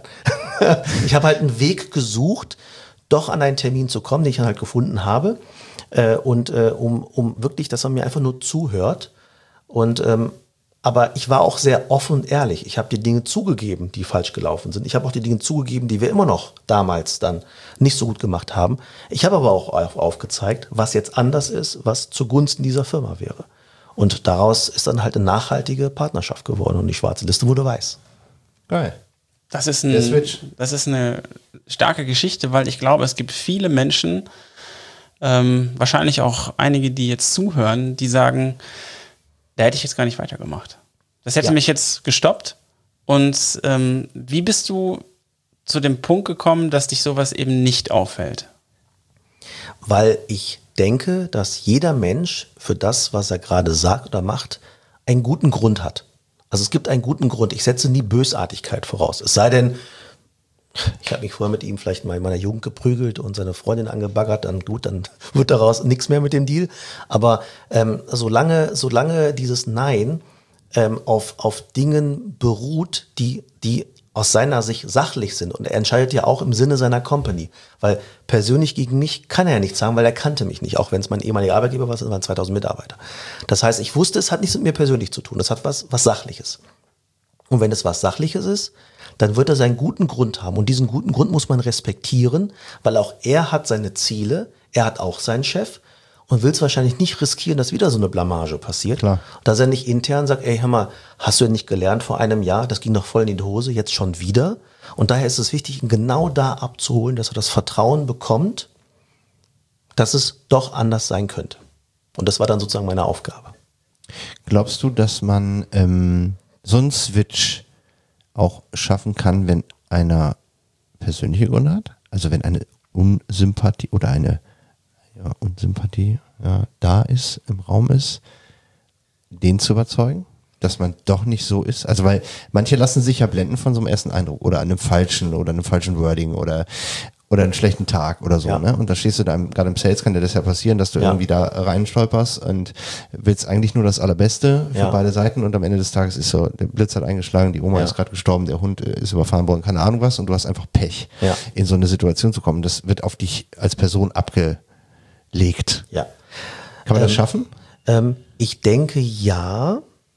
Ich habe halt einen Weg gesucht, doch an einen Termin zu kommen, den ich dann halt gefunden habe. Äh, und äh, um, um wirklich, dass man mir einfach nur zuhört. Und ähm, aber ich war auch sehr offen und ehrlich. Ich habe die Dinge zugegeben, die falsch gelaufen sind. Ich habe auch die Dinge zugegeben, die wir immer noch damals dann nicht so gut gemacht haben. Ich habe aber auch aufgezeigt, was jetzt anders ist, was zugunsten dieser Firma wäre. Und daraus ist dann halt eine nachhaltige Partnerschaft geworden und die schwarze Liste wurde weiß. Geil. Das ist, ein, das ist eine starke Geschichte, weil ich glaube, es gibt viele Menschen, ähm, wahrscheinlich auch einige, die jetzt zuhören, die sagen, da hätte ich jetzt gar nicht weitergemacht. Das hätte ja. mich jetzt gestoppt. Und ähm, wie bist du zu dem Punkt gekommen, dass dich sowas eben nicht auffällt? Weil ich denke, dass jeder Mensch für das, was er gerade sagt oder macht, einen guten Grund hat. Also es gibt einen guten Grund. Ich setze nie Bösartigkeit voraus. Es sei denn, ich habe mich vorher mit ihm vielleicht mal in meiner Jugend geprügelt und seine Freundin angebaggert, dann gut, dann wird daraus nichts mehr mit dem Deal. Aber ähm, solange, solange dieses Nein ähm, auf, auf Dingen beruht, die, die aus seiner Sicht sachlich sind, und er entscheidet ja auch im Sinne seiner Company, weil persönlich gegen mich kann er ja nichts sagen, weil er kannte mich nicht, auch wenn es mein ehemaliger Arbeitgeber war, es waren zweitausend Mitarbeiter. Das heißt, ich wusste, es hat nichts mit mir persönlich zu tun, das hat was, was Sachliches. Und wenn es was Sachliches ist, dann wird er seinen guten Grund haben, und diesen guten Grund muss man respektieren, weil auch er hat seine Ziele, er hat auch seinen Chef und will es wahrscheinlich nicht riskieren, dass wieder so eine Blamage passiert. Klar. Dass er nicht intern sagt, ey, hör mal, hast du nicht gelernt vor einem Jahr, das ging doch voll in die Hose, jetzt schon wieder. Und daher ist es wichtig, ihn genau da abzuholen, dass er das Vertrauen bekommt, dass es doch anders sein könnte. Und das war dann sozusagen meine Aufgabe. Glaubst du, dass man ähm, so einen Switch auch schaffen kann, wenn einer persönliche Gründe hat? Also wenn eine Unsympathie oder eine ja, Unsympathie ja, da ist, im Raum ist, den zu überzeugen, dass man doch nicht so ist. Also weil manche lassen sich ja blenden von so einem ersten Eindruck oder einem falschen oder einem falschen Wording oder oder einen schlechten Tag oder so, ja. ne? Und da stehst du da, gerade im Sales kann dir das ja passieren, dass du ja. irgendwie da reinstolperst und willst eigentlich nur das Allerbeste für ja. beide Seiten, und am Ende des Tages ist so, der Blitz hat eingeschlagen, die Oma ja. ist gerade gestorben, der Hund ist überfahren worden, keine Ahnung was, und du hast einfach Pech, ja. in so eine Situation zu kommen. Das wird auf dich als Person abgelegt. Ja. Kann man ähm, das schaffen? Ähm, ich denke ja,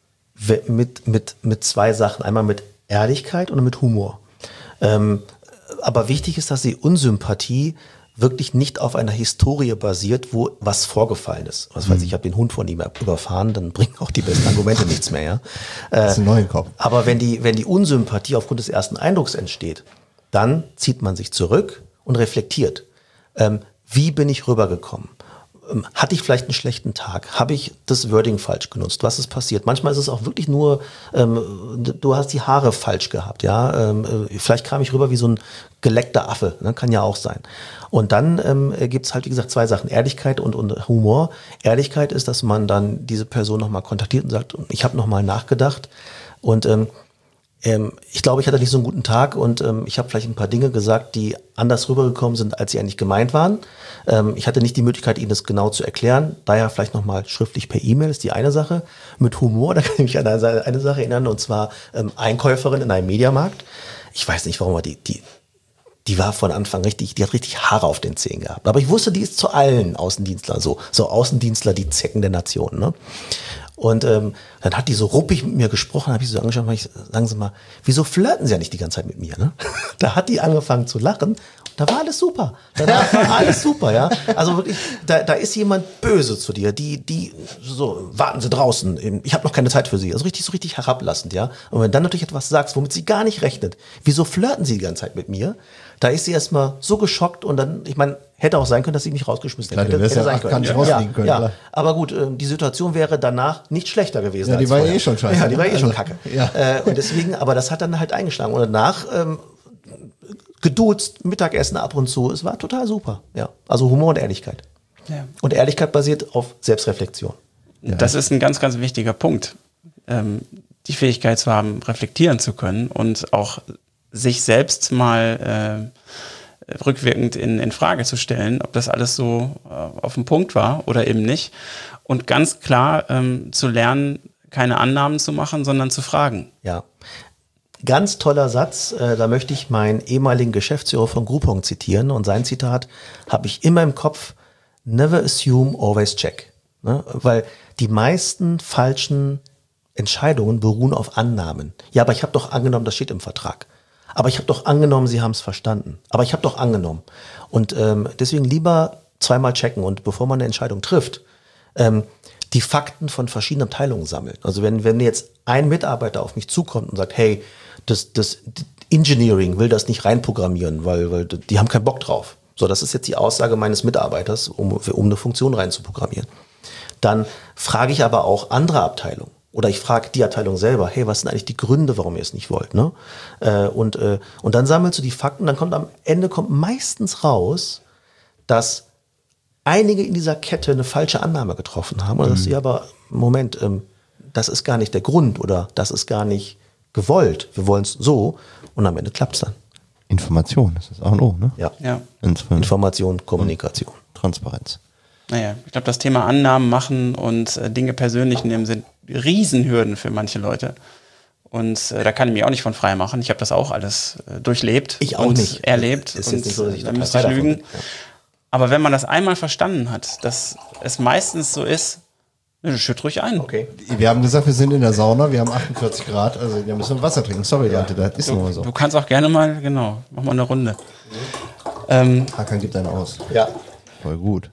mit, mit, mit zwei Sachen. Einmal mit Ehrlichkeit und mit Humor. Ähm, aber wichtig ist, dass die Unsympathie wirklich nicht auf einer Historie basiert, wo was vorgefallen ist. Was weiß ich, ich habe den Hund von ihm überfahren, dann bringen auch die besten Argumente nichts mehr. Ja? Das ist ein neuer Kopf. Aber wenn die, wenn die Unsympathie aufgrund des ersten Eindrucks entsteht, dann zieht man sich zurück und reflektiert. Ähm, wie bin ich rübergekommen? Hatte ich vielleicht einen schlechten Tag? Habe ich das Wording falsch genutzt? Was ist passiert? Manchmal ist es auch wirklich nur, ähm, du hast die Haare falsch gehabt, ja. Ähm, vielleicht kam ich rüber wie so ein geleckter Affe, ne? Kann ja auch sein. Und dann ähm, gibt es halt, wie gesagt, zwei Sachen, Ehrlichkeit und, und Humor. Ehrlichkeit ist, dass man dann diese Person nochmal kontaktiert und sagt, ich habe nochmal nachgedacht und ähm, Ähm, ich glaube, ich hatte nicht so einen guten Tag und ähm, ich habe vielleicht ein paar Dinge gesagt, die anders rübergekommen sind, als sie eigentlich gemeint waren. Ähm, ich hatte nicht die Möglichkeit, Ihnen das genau zu erklären. Daher vielleicht nochmal schriftlich per E-Mail ist die eine Sache. Mit Humor, da kann ich mich an eine, eine Sache erinnern, und zwar ähm, Einkäuferin in einem Mediamarkt. Ich weiß nicht, warum, aber die, die, die war von Anfang richtig, die hat richtig Haare auf den Zähnen gehabt. Aber ich wusste, die ist zu allen Außendienstlern so. So Außendienstler, die Zecken der Nation, ne? Und ähm, dann hat die so ruppig mit mir gesprochen, habe ich so angeschaut, ich, sagen Sie mal, wieso flirten Sie ja nicht die ganze Zeit mit mir? Ne? Da hat die angefangen zu lachen und da war alles super. Da war alles super, ja. Also wirklich, da, da ist jemand böse zu dir, die, die so, warten Sie draußen, ich habe noch keine Zeit für Sie. Also richtig, so richtig herablassend, ja. Und wenn du dann natürlich etwas sagst, womit sie gar nicht rechnet, wieso flirten Sie die ganze Zeit mit mir? Da ist sie erstmal so geschockt und dann, ich meine, hätte auch sein können, dass sie mich rausgeschmissen hätte. Klar, hätte, hätte ja sein können. Ja, ja, können ja. Aber gut, die Situation wäre danach nicht schlechter gewesen. Ja, die als war vorher. eh schon scheiße. Ja, die war eh schon kacke. Ja. Äh, und deswegen, aber das hat dann halt eingeschlagen. Und danach ähm, geduzt, Mittagessen ab und zu. Es war total super. Ja, also Humor und Ehrlichkeit. Ja. Und Ehrlichkeit basiert auf Selbstreflexion. Ja. Das ist ein ganz, ganz wichtiger Punkt. Ähm, die Fähigkeit zu haben, reflektieren zu können und auch sich selbst mal äh, rückwirkend in, in Frage zu stellen, ob das alles so äh, auf den Punkt war oder eben nicht. Und ganz klar ähm, zu lernen, keine Annahmen zu machen, sondern zu fragen. Ja, ganz toller Satz. Äh, da möchte ich meinen ehemaligen Geschäftsführer von Groupon zitieren. Und sein Zitat habe ich immer im Kopf: Never assume, always check. Ne? Weil die meisten falschen Entscheidungen beruhen auf Annahmen. Ja, aber ich habe doch angenommen, das steht im Vertrag. Aber ich habe doch angenommen, Sie haben es verstanden. Aber ich habe doch angenommen. Und ähm, deswegen lieber zweimal checken. Und bevor man eine Entscheidung trifft, ähm, die Fakten von verschiedenen Abteilungen sammeln. Also wenn, wenn jetzt ein Mitarbeiter auf mich zukommt und sagt, hey, das, das Engineering will das nicht reinprogrammieren, weil, weil die haben keinen Bock drauf. So, das ist jetzt die Aussage meines Mitarbeiters, um, um eine Funktion reinzuprogrammieren. Dann frage ich aber auch andere Abteilungen. Oder ich frage die Abteilung selber, hey, was sind eigentlich die Gründe, warum ihr es nicht wollt? Ne? Äh, und, äh, und dann sammelst du die Fakten, dann kommt am Ende kommt meistens raus, dass einige in dieser Kette eine falsche Annahme getroffen haben. Und dass sie aber, Moment, ähm, das ist gar nicht der Grund oder das ist gar nicht gewollt. Wir wollen es so und am Ende klappt es dann. Information, das ist A und O, ne? Ja. Ja. Information, Kommunikation. Transparenz. Naja, ich glaube, das Thema Annahmen machen und äh, Dinge persönlich nehmen sind Riesenhürden für manche Leute. Und äh, da kann ich mich auch nicht von frei machen. Ich habe das auch alles äh, durchlebt Ich auch und nicht. erlebt. Ist und jetzt nicht so, dass ich da total müsste ich frei davon lügen. bin, ja. Aber wenn man das einmal verstanden hat, dass es meistens so ist, ne, schütt ruhig ein. Okay. Wir haben gesagt, wir sind in der Sauna, wir haben achtundvierzig Grad, also wir müssen Wasser trinken. Sorry, Leute, das ist Du, nur so. du kannst auch gerne mal, genau, mach mal eine Runde. Ähm, Hakan gibt einen aus. Ja. Voll gut.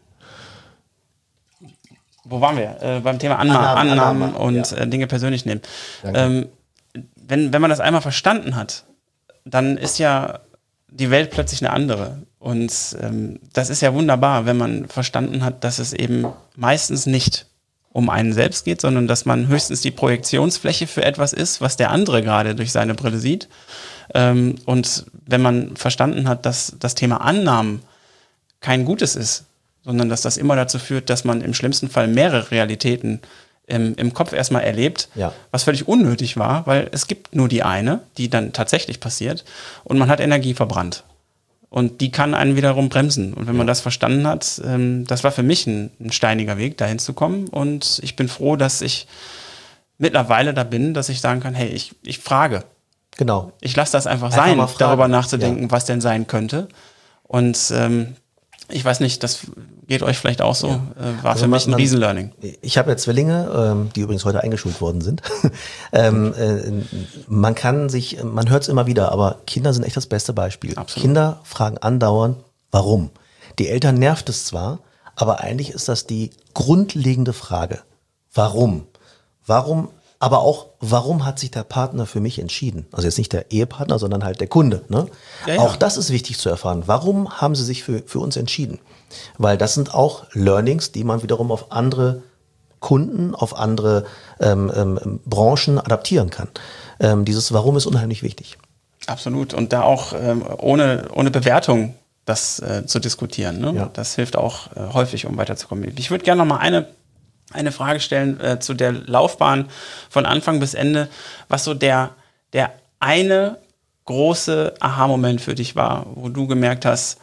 wo waren wir? Äh, beim Thema Anna Annahmen, Annahmen Annahmen, und ja. äh, Dinge persönlich nehmen. Danke. Ähm, wenn, wenn man das einmal verstanden hat, dann ist ja die Welt plötzlich eine andere. Und ähm, das ist ja wunderbar, wenn man verstanden hat, dass es eben meistens nicht um einen selbst geht, sondern dass man höchstens die Projektionsfläche für etwas ist, was der andere gerade durch seine Brille sieht. Ähm, und wenn man verstanden hat, dass das Thema Annahmen kein Gutes ist, sondern dass das immer dazu führt, dass man im schlimmsten Fall mehrere Realitäten im, im Kopf erstmal erlebt, Ja. was völlig unnötig war, weil es gibt nur die eine, die dann tatsächlich passiert und man hat Energie verbrannt. Und die kann einen wiederum bremsen. Und wenn man das verstanden hat, ähm, das war für mich ein, ein steiniger Weg, dahin zu kommen. Und ich bin froh, dass ich mittlerweile da bin, dass ich sagen kann, hey, ich, ich frage. Genau. Ich lasse das einfach, Einfach sein, mal fragen. darüber nachzudenken, Ja. was denn sein könnte. Und ähm, ich weiß nicht, das geht euch vielleicht auch so. Ja. Äh, war Also für mich ein man- Riesenlearning. Ich habe ja Zwillinge, ähm, die übrigens heute eingeschult worden sind. ähm, äh, man kann sich, man hört es immer wieder, aber Kinder sind echt das beste Beispiel. Absolut. Kinder fragen andauernd, warum? Die Eltern nervt es zwar, aber eigentlich ist das die grundlegende Frage. Warum? Warum, aber auch, warum hat sich der Partner für mich entschieden? Also jetzt nicht der Ehepartner, sondern halt der Kunde. Ne? Ja, ja. Auch das ist wichtig zu erfahren. Warum haben sie sich für, für uns entschieden? Weil das sind auch Learnings, die man wiederum auf andere Kunden, auf andere ähm, ähm, Branchen adaptieren kann. Ähm, dieses Warum ist unheimlich wichtig. Absolut. Und da auch ähm, ohne, ohne Bewertung das äh, zu diskutieren. Ne? Ja. Das hilft auch äh, häufig, um weiterzukommen. Ich würde gerne noch mal eine, eine Frage stellen äh, zu der Laufbahn von Anfang bis Ende, was so der, der eine große Aha-Moment für dich war, wo du gemerkt hast,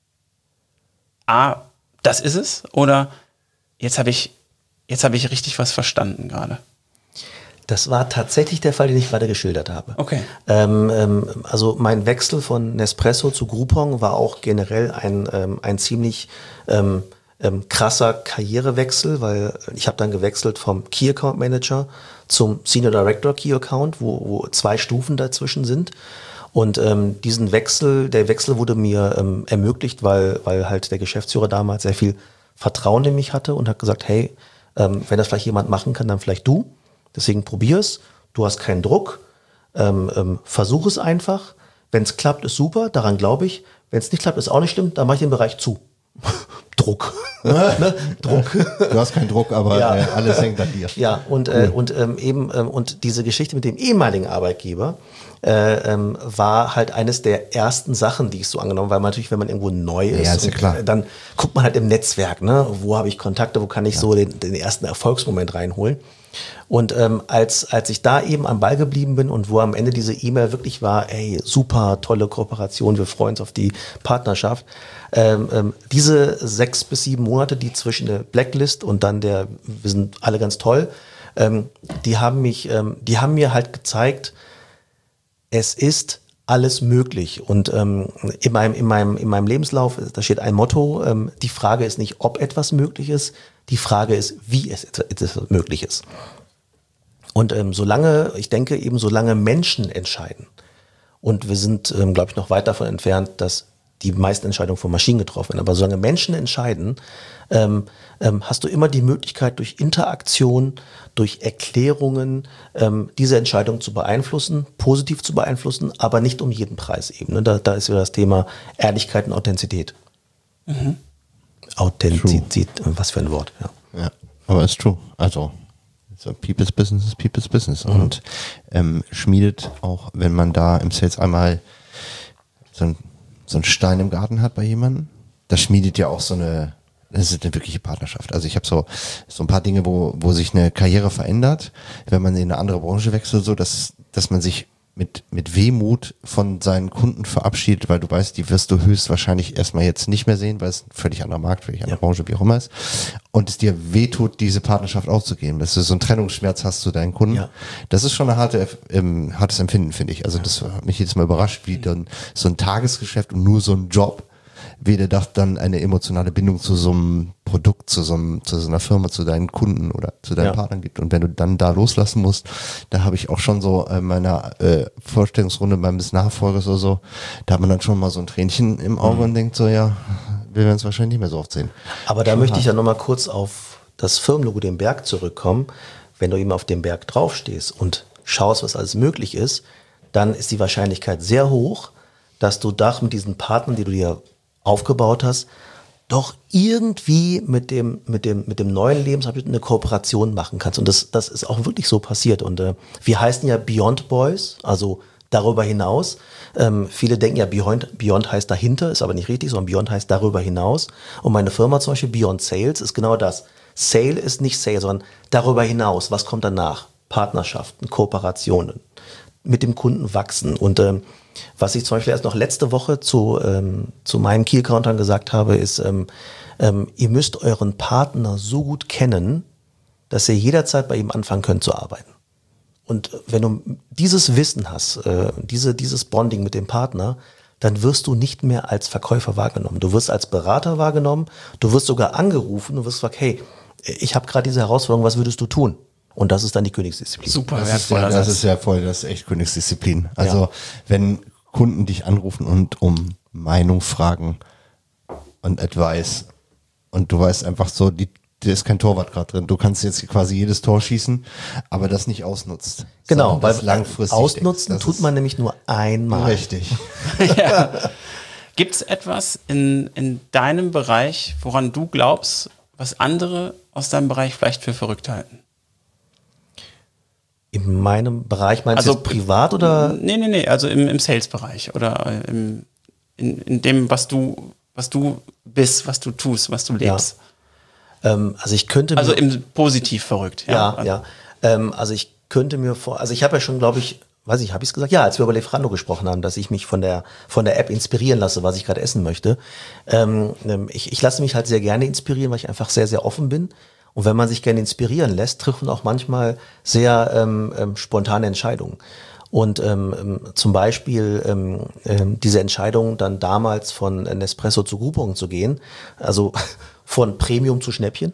ah, das ist es, oder jetzt habe ich, jetzt habe ich richtig was verstanden gerade. Das war tatsächlich der Fall, den ich gerade geschildert habe. Okay. Ähm, ähm, also mein Wechsel von Nespresso zu Groupon war auch generell ein, ähm, ein ziemlich ähm, ähm, krasser Karrierewechsel, weil ich habe dann gewechselt vom Key Account Manager zum Senior Director Key Account, wo, wo zwei Stufen dazwischen sind. Und ähm, diesen Wechsel, der Wechsel wurde mir ähm, ermöglicht, weil, weil halt der Geschäftsführer damals sehr viel Vertrauen in mich hatte und hat gesagt, hey, ähm, wenn das vielleicht jemand machen kann, dann vielleicht du. Deswegen probier's. Du hast keinen Druck. Ähm, ähm, versuch es einfach. Wenn es klappt, ist super. Daran glaube ich. Wenn es nicht klappt, ist auch nicht schlimm. Dann mache ich den Bereich zu. Druck. ne? Druck. Du hast keinen Druck, aber Ja. äh, alles hängt an dir. Ja, und, äh, und ähm, eben ähm, und diese Geschichte mit dem ehemaligen Arbeitgeber äh, ähm, war halt eines der ersten Sachen, die ich so angenommen, weil man natürlich, wenn man irgendwo neu ist, Ja, ist ja und, klar. äh, dann guckt man halt im Netzwerk, ne, wo habe ich Kontakte, wo kann ich so den, den ersten Erfolgsmoment reinholen. Und ähm, als, als ich da eben am Ball geblieben bin und wo am Ende diese E-Mail wirklich war, ey, super, tolle Kooperation, wir freuen uns auf die Partnerschaft. Ähm, ähm, diese sechs bis sieben Monate, die zwischen der Blacklist und dann der, wir sind alle ganz toll, ähm, die haben mich, ähm, die haben mir halt gezeigt, es ist alles möglich. Und ähm, in, meinem, in, meinem, in meinem Lebenslauf, da steht ein Motto, ähm, die Frage ist nicht, ob etwas möglich ist, die Frage ist, wie es etwas möglich ist. Und ähm, solange, ich denke eben, solange Menschen entscheiden, und wir sind, ähm, glaube ich, noch weit davon entfernt, dass die meisten Entscheidungen von Maschinen getroffen werden. Aber solange Menschen entscheiden, ähm, ähm, hast du immer die Möglichkeit, durch Interaktion, durch Erklärungen ähm, diese Entscheidung zu beeinflussen, positiv zu beeinflussen, aber nicht um jeden Preis eben. Ne? Da, da ist wieder das Thema Ehrlichkeit und Authentizität. Mhm. Authentizität, was für ein Wort. Ja, ja, aber ist true. Also so People's Business ist People's Business. Mhm. Und ähm, schmiedet auch, wenn man da im Sales einmal so ein so einen Stein im Garten hat bei jemandem, das schmiedet ja auch so eine, das ist eine wirkliche Partnerschaft. Also ich habe so so ein paar Dinge, wo wo sich eine Karriere verändert, wenn man in eine andere Branche wechselt, so dass dass man sich mit mit Wehmut von seinen Kunden verabschiedet, weil du weißt, die wirst du höchstwahrscheinlich erstmal jetzt nicht mehr sehen, weil es ein völlig anderer Markt, völlig andere ja. Branche, wie auch immer ist. Und es dir wehtut, diese Partnerschaft aufzugeben, dass du so einen Trennungsschmerz hast zu deinen Kunden. Ja. Das ist schon eine harte, ähm, hartes Empfinden, finde ich. Also das hat mich jedes Mal überrascht, wie dann so ein Tagesgeschäft und nur so ein Job, wie der doch dann eine emotionale Bindung zu so einem Produkt, zu so, einem, zu so einer Firma, zu deinen Kunden oder zu deinen ja. Partnern gibt. Und wenn du dann da loslassen musst, da habe ich auch schon so in meiner äh, Vorstellungsrunde meines Nachfolgers oder so, da hat man dann schon mal so ein Tränchen im Auge mhm. und denkt so, ja, wir werden es wahrscheinlich nicht mehr so oft sehen. Aber da schon möchte hart. ich ja nochmal kurz auf das Firmenlogo, den Berg, zurückkommen. Wenn du eben auf dem Berg draufstehst und schaust, was alles möglich ist, dann ist die Wahrscheinlichkeit sehr hoch, dass du da mit diesen Partnern, die du dir aufgebaut hast, doch irgendwie mit dem, mit dem, mit dem neuen Lebensabschnitt eine Kooperation machen kannst. Und das, das ist auch wirklich so passiert. Und äh, wir heißen ja Beyond Boys, also darüber hinaus. Ähm, viele denken ja, Beyond, Beyond heißt dahinter, ist aber nicht richtig, sondern Beyond heißt darüber hinaus. Und meine Firma zum Beispiel, Beyond Sales, ist genau das. Sale ist nicht Sale, sondern darüber hinaus. Was kommt danach? Partnerschaften, Kooperationen, mit dem Kunden wachsen. Und ähm, was ich zum Beispiel erst noch letzte Woche zu, ähm, zu meinen Key-Countern gesagt habe, ist, ähm, ähm, ihr müsst euren Partner so gut kennen, dass ihr jederzeit bei ihm anfangen könnt zu arbeiten. Und wenn du dieses Wissen hast, äh, diese, dieses Bonding mit dem Partner, dann wirst du nicht mehr als Verkäufer wahrgenommen. Du wirst als Berater wahrgenommen, du wirst sogar angerufen und wirst gesagt, hey, ich habe gerade diese Herausforderung, was würdest du tun? Und das ist dann die Königsdisziplin. Super, das ist, ja, das ist ja voll, das ist echt Königsdisziplin. Also ja. wenn Kunden dich anrufen und um Meinung fragen und Advice und du weißt einfach so, die, da ist kein Torwart gerade drin. Du kannst jetzt quasi jedes Tor schießen, aber das nicht ausnutzt. Genau, weil langfristig ausnutzen tut man nämlich nur einmal. Richtig. ja. Gibt es etwas in, in deinem Bereich, woran du glaubst, was andere aus deinem Bereich vielleicht für verrückt halten? In meinem Bereich meinst also, du privat oder? Nee, nee, nee, also im, im Sales-Bereich oder im, in, in dem, was du, was du bist, was du tust, was du lebst. Ja. Ähm, also ich könnte mir, Also im positiv verrückt. Ja, ja. ja. Ähm, also ich könnte mir vor, also ich habe ja schon, glaube ich, weiß ich, habe ich es gesagt? Ja, als wir über Lieferando gesprochen haben, dass ich mich von der von der App inspirieren lasse, was ich gerade essen möchte. Ähm, ich, ich lasse mich halt sehr gerne inspirieren, weil ich einfach sehr, sehr offen bin. Und wenn man sich gerne inspirieren lässt, trifft man auch manchmal sehr ähm, ähm, spontane Entscheidungen. Und ähm, zum Beispiel ähm, ähm, diese Entscheidung dann damals von Nespresso zu Groupon zu gehen, also von Premium zu Schnäppchen,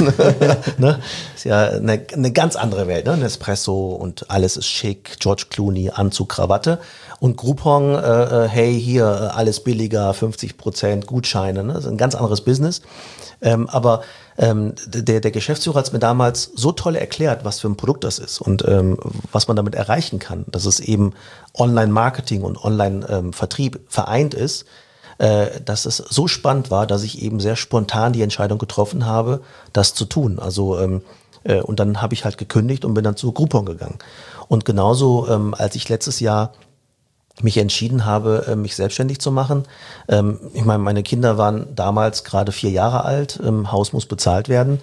ne? Ist ja eine, eine ganz andere Welt, ne? Nespresso und alles ist schick, George Clooney, Anzug, Krawatte und Groupon, äh, hey, hier alles billiger, fünfzig Prozent Gutscheine, ne? Das ist ein ganz anderes Business. Ähm, aber ähm, der, der Geschäftsführer hat es mir damals so toll erklärt, was für ein Produkt das ist und ähm, was man damit erreichen kann, dass es eben Online-Marketing und Online-Vertrieb ähm, vereint ist, äh, dass es so spannend war, dass ich eben sehr spontan die Entscheidung getroffen habe, das zu tun. Also ähm, äh, und dann habe ich halt gekündigt und bin dann zu Groupon gegangen. Und genauso, ähm, als ich letztes Jahr mich entschieden habe, mich selbstständig zu machen. Ich meine, meine Kinder waren damals gerade vier Jahre alt, Haus muss bezahlt werden.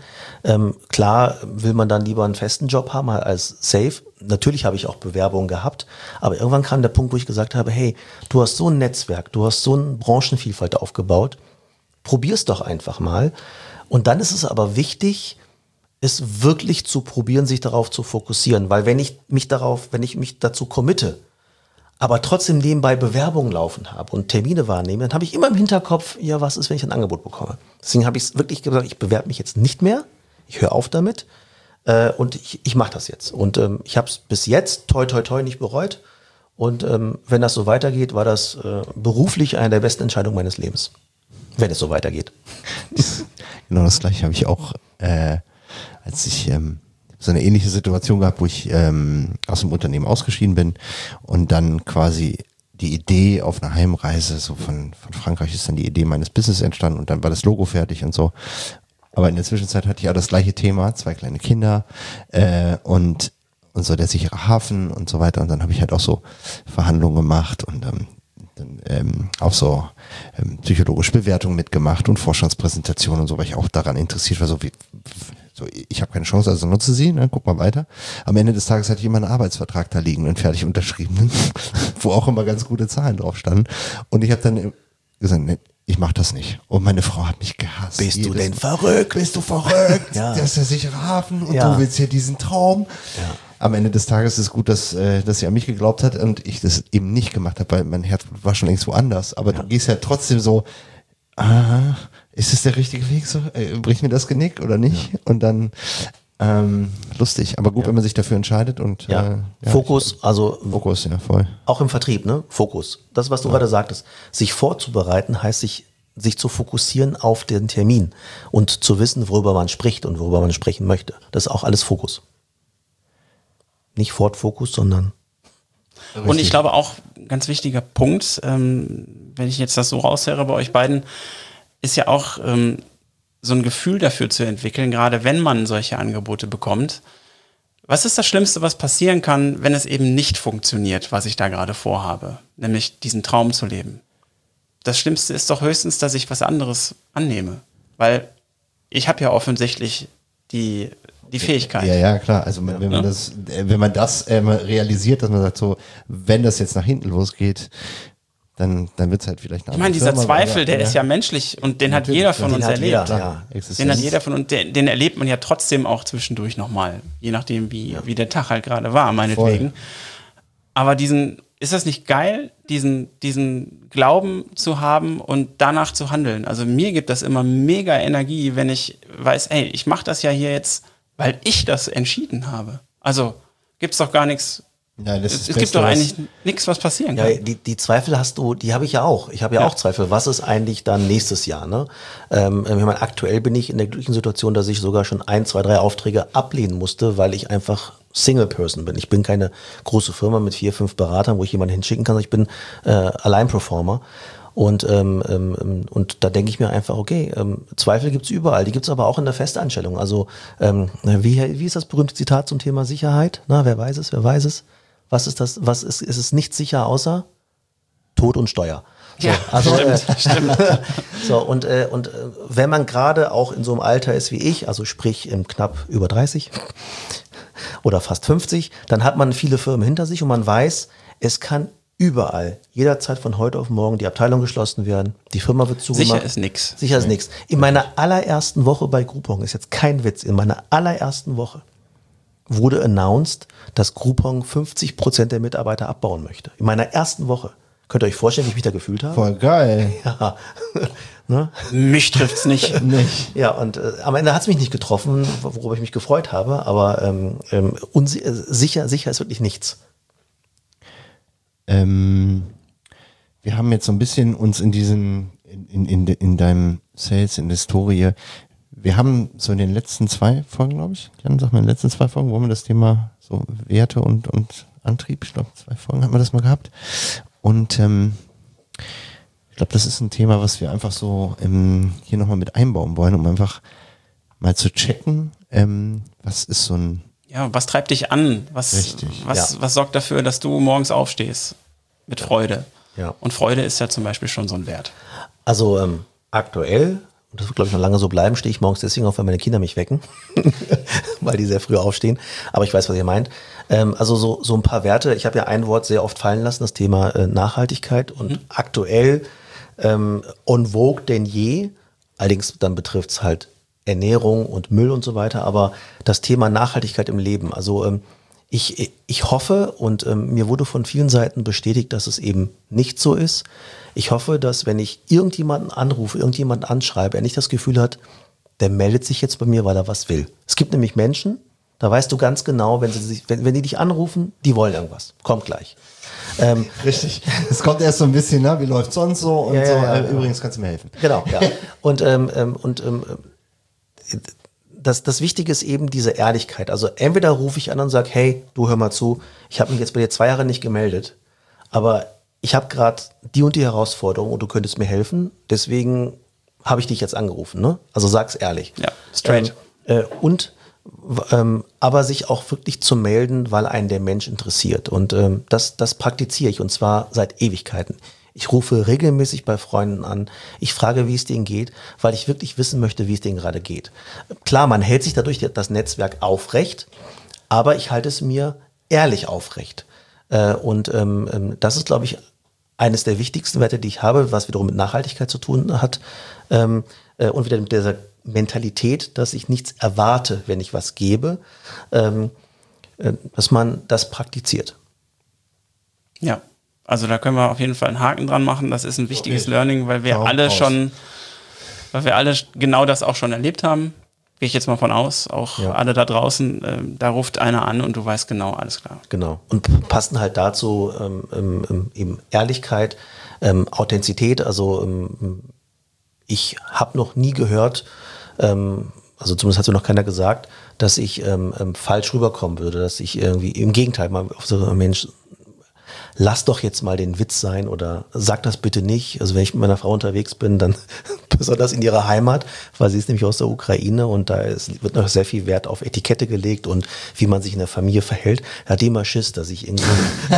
Klar will man dann lieber einen festen Job haben als safe. Natürlich habe ich auch Bewerbungen gehabt, aber irgendwann kam der Punkt, wo ich gesagt habe, hey, du hast so ein Netzwerk, du hast so eine Branchenvielfalt aufgebaut, probier's doch einfach mal. Und dann ist es aber wichtig, es wirklich zu probieren, sich darauf zu fokussieren, weil wenn ich mich darauf, wenn ich mich dazu committe, aber trotzdem nebenbei Bewerbungen laufen habe und Termine wahrnehme, dann habe ich immer im Hinterkopf, ja, was ist, wenn ich ein Angebot bekomme? Deswegen habe ich es wirklich gesagt, ich bewerbe mich jetzt nicht mehr, ich höre auf damit äh, und ich, ich mache das jetzt. Und ähm, ich habe es bis jetzt toi toi toi nicht bereut Und ähm, wenn das so weitergeht, war das äh, beruflich eine der besten Entscheidungen meines Lebens. Wenn es so weitergeht. Genau das gleiche habe ich auch, äh, als ich ähm, so eine ähnliche Situation gehabt, wo ich ähm, aus dem Unternehmen ausgeschieden bin und dann quasi die Idee auf einer Heimreise, so von, von Frankreich ist dann die Idee meines Business entstanden und dann war das Logo fertig und so. Aber in der Zwischenzeit hatte ich ja das gleiche Thema, zwei kleine Kinder äh, und, und so der sichere Hafen und so weiter. Und dann habe ich halt auch so Verhandlungen gemacht und ähm, dann, ähm, auch so ähm, psychologische Bewertungen mitgemacht und Vorstandspräsentationen und so, weil ich auch daran interessiert war, so wie so, ich habe keine Chance, also nutze sie, ne, guck mal weiter. Am Ende des Tages hatte ich immer einen Arbeitsvertrag da liegen, einen fertig unterschriebenen, wo auch immer ganz gute Zahlen drauf standen. Und ich habe dann gesagt, nee, ich mache das nicht. Und meine Frau hat mich gehasst. Bist Jedes du denn Mal. verrückt? Bist du verrückt? Ja. Das ist der sichere Hafen und Ja. du willst hier diesen Traum. Ja. Am Ende des Tages ist es gut, dass, äh, dass sie an mich geglaubt hat und ich das eben nicht gemacht habe, weil mein Herz war schon längst woanders. Aber du gehst ja trotzdem so, ah, ist es der richtige Weg so? Äh, bricht mir das Genick oder nicht? Und dann ähm, lustig, aber gut, wenn man sich dafür entscheidet und Ja. äh, ja, Fokus, also ich, Fokus, ja, voll. auch im Vertrieb, ne? Fokus. Das, was du gerade sagtest, sich vorzubereiten, heißt sich, sich zu fokussieren auf den Termin und zu wissen, worüber man spricht und worüber man sprechen möchte. Das ist auch alles Fokus. Nicht Fortfokus, sondern Und ich glaube auch, ganz wichtiger Punkt, ähm, wenn ich jetzt das so raushöre bei euch beiden, ist ja auch ähm, so ein Gefühl dafür zu entwickeln, gerade wenn man solche Angebote bekommt. Was ist das Schlimmste, was passieren kann, wenn es eben nicht funktioniert, was ich da gerade vorhabe, nämlich diesen Traum zu leben? Das Schlimmste ist doch höchstens, dass ich was anderes annehme, weil ich habe ja offensichtlich die, die Fähigkeit. Ja, ja, klar. Also wenn man Ja. das, äh, wenn man das ähm, realisiert, dass man sagt, so, wenn das jetzt nach hinten losgeht, dann, dann wird es halt vielleicht eine Ich meine, andere dieser Firma, Zweifel, aber- der ja. ist ja menschlich und den hat Natürlich, jeder von den uns hat erlebt. jeder, ja. Existenz. Den hat jeder von uns, den, den erlebt man ja trotzdem auch zwischendurch nochmal, je nachdem, wie, wie der Tag halt gerade war, meinetwegen. Aber diesen, ist das nicht geil, diesen, diesen Glauben zu haben und danach zu handeln? Also mir gibt das immer mega Energie, wenn ich weiß, ey, ich mache das ja hier jetzt, weil ich das entschieden habe. Also gibt's doch gar nichts. Nein, das Es, ist es das gibt doch Beste, eigentlich nichts, was passieren ja, kann. die, die Zweifel hast du, die habe ich ja auch. Ich habe ja, Ja. auch Zweifel. Was ist eigentlich dann nächstes Jahr? Ne? Ähm, ich meine, aktuell bin ich in der glücklichen Situation, dass ich sogar schon ein, zwei, drei Aufträge ablehnen musste, weil ich einfach Single-Person bin. Ich bin keine große Firma mit vier, fünf Beratern, wo ich jemanden hinschicken kann. Ich bin äh, Allein-Performer. Und, ähm, ähm, und da denke ich mir einfach, okay, ähm, Zweifel gibt's überall, die gibt's aber auch in der Festanstellung. Also ähm, wie, wie ist das berühmte Zitat zum Thema Sicherheit? Na, wer weiß es, wer weiß es? Was ist das, was ist, ist es nicht sicher außer Tod und Steuer? So, Ja, also, stimmt, äh, stimmt. so, und, äh, und äh, wenn man gerade auch in so einem Alter ist wie ich, also sprich im knapp über dreißig oder fast fünfzig, dann hat man viele Firmen hinter sich und man weiß, es kann überall, jederzeit von heute auf morgen die Abteilung geschlossen werden, die Firma wird zugemacht. Sicher ist nix. Sicher ist nichts. In meiner allerersten Woche bei Groupon, ist jetzt kein Witz, in meiner allerersten Woche wurde announced, dass Groupon fünfzig Prozent der Mitarbeiter abbauen möchte. In meiner ersten Woche. Könnt ihr euch vorstellen, wie ich mich da gefühlt habe? Voll geil. Ja. Ne? Mich trifft's nicht. Nicht. Ja, und äh, am Ende hat es mich nicht getroffen, worüber ich mich gefreut habe, aber ähm, ähm, unsi- äh, sicher, sicher ist wirklich nichts. Ähm, wir haben jetzt so ein bisschen uns in diesen, in, in, in, in deinem Sales, in der Historie, wir haben so in den letzten zwei Folgen, glaube ich, Jan, sag mal, in den letzten zwei Folgen, wo haben wir das Thema so Werte und, und Antrieb, ich glaube, zwei Folgen haben wir das mal gehabt. Und ähm, ich glaube, das ist ein Thema, was wir einfach so ähm, hier nochmal mit einbauen wollen, um einfach mal zu checken, ähm, was ist so ein Ja, was treibt dich an? Was, Richtig, was, ja. was sorgt dafür, dass du morgens aufstehst? Mit Freude. Ja. Und Freude ist ja zum Beispiel schon so ein Wert. Also ähm, aktuell, und das wird glaube ich noch lange so bleiben, stehe ich morgens deswegen auf, weil meine Kinder mich wecken, weil die sehr früh aufstehen. Aber ich weiß, was ihr meint. Ähm, also so, so ein paar Werte. Ich habe ja ein Wort sehr oft fallen lassen, das Thema äh, Nachhaltigkeit. Und mhm. aktuell ähm, on vogue denn je. Allerdings dann betrifft es halt Ernährung und Müll und so weiter. Aber das Thema Nachhaltigkeit im Leben. Also ähm, ich, ich hoffe und ähm, mir wurde von vielen Seiten bestätigt, dass es eben nicht so ist. Ich hoffe, dass wenn ich irgendjemanden anrufe, irgendjemanden anschreibe, er nicht das Gefühl hat, der meldet sich jetzt bei mir, weil er was will. Es gibt nämlich Menschen, Da weißt du ganz genau, wenn sie sich, wenn, wenn die dich anrufen, die wollen irgendwas. Kommt gleich. Ähm, Richtig. Es kommt erst so ein bisschen, ne? Wie läuft sonst so und Ja, so. ja, ja, äh, ja. Übrigens kannst du mir helfen. Genau, ja. Und, ähm, ähm, und ähm, das, das Wichtige ist eben diese Ehrlichkeit. Also entweder rufe ich an und sage, hey, du hör mal zu, ich habe mich jetzt bei dir zwei Jahre nicht gemeldet, aber ich habe gerade die und die Herausforderung und du könntest mir helfen, deswegen habe ich dich jetzt angerufen. Ne? Also sag's ehrlich. Ja, straight. Ähm, äh, und ähm, aber sich auch wirklich zu melden, weil einen der Mensch interessiert. Und ähm, das, das praktiziere ich und zwar seit Ewigkeiten. Ich rufe regelmäßig bei Freunden an. Ich frage, wie es denen geht, weil ich wirklich wissen möchte, wie es denen gerade geht. Klar, man hält sich dadurch das Netzwerk aufrecht, aber ich halte es mir ehrlich aufrecht. Äh, und ähm, das ist, glaube ich, eines der wichtigsten Werte, die ich habe, was wiederum mit Nachhaltigkeit zu tun hat. Ähm, äh, und wieder mit dieser Mentalität, dass ich nichts erwarte, wenn ich was gebe, ähm, äh, dass man das praktiziert. Ja, also da können wir auf jeden Fall einen Haken dran machen. Das ist ein wichtiges Okay. Learning, weil wir Daumen alle raus. schon, weil wir alle genau das auch schon erlebt haben. Gehe ich jetzt mal von aus, auch Ja. alle da draußen, äh, da ruft einer an und du weißt genau, alles klar. Genau. Und p- passen halt dazu ähm, ähm, eben Ehrlichkeit, ähm, Authentizität. Also ähm, ich habe noch nie gehört, ähm, also zumindest hat so noch keiner gesagt, dass ich ähm, ähm, falsch rüberkommen würde, dass ich irgendwie, im Gegenteil, mal auf so ein Mensch, lass doch jetzt mal den Witz sein oder sag das bitte nicht. Also wenn ich mit meiner Frau unterwegs bin, dann besonders in ihrer Heimat, weil sie ist nämlich aus der Ukraine und da ist, wird noch sehr viel Wert auf Etikette gelegt und wie man sich in der Familie verhält. Da hat die immer Schiss, dass ich irgendwie,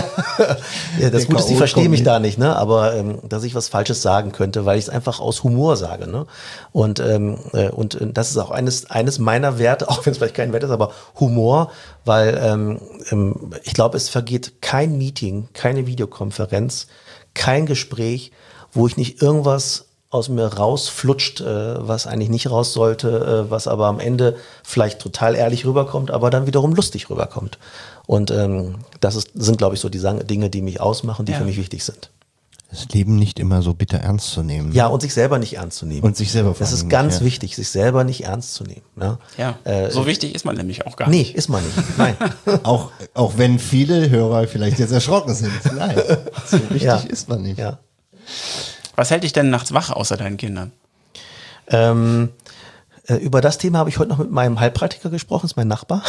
ja, das Der Gute ist, die K O verstehen kommt mich nicht. da nicht, ne? Aber ähm, dass ich was Falsches sagen könnte, weil ich es einfach aus Humor sage, ne? Und ähm, äh, und äh, das ist auch eines eines meiner Werte, auch wenn es vielleicht kein Wert ist, aber Humor, weil ähm, ähm, ich glaube, es vergeht kein Meeting, keine Videokonferenz, kein Gespräch, wo ich nicht irgendwas aus mir rausflutscht, äh, was eigentlich nicht raus sollte, äh, was aber am Ende vielleicht total ehrlich rüberkommt, aber dann wiederum lustig rüberkommt. Und ähm, das ist, sind, glaube ich, so die Sang- Dinge, die mich ausmachen, die Ja. für mich wichtig sind. Das Leben nicht immer so bitter ernst zu nehmen. Ja, und sich selber nicht ernst zu nehmen. Und sich selber vor Das allem ist nicht, ganz ja. wichtig, sich selber nicht ernst zu nehmen. Ne? Ja, Äh, so wichtig ist man nämlich auch gar Nee, nicht. ist man nicht. Nein. Auch, auch wenn viele Hörer vielleicht jetzt erschrocken sind. Nein, so wichtig Ja. ist man nicht. Ja. Was hält dich denn nachts wach außer deinen Kindern? Ähm, äh, über das Thema habe ich heute noch mit meinem Heilpraktiker gesprochen, ist mein Nachbar.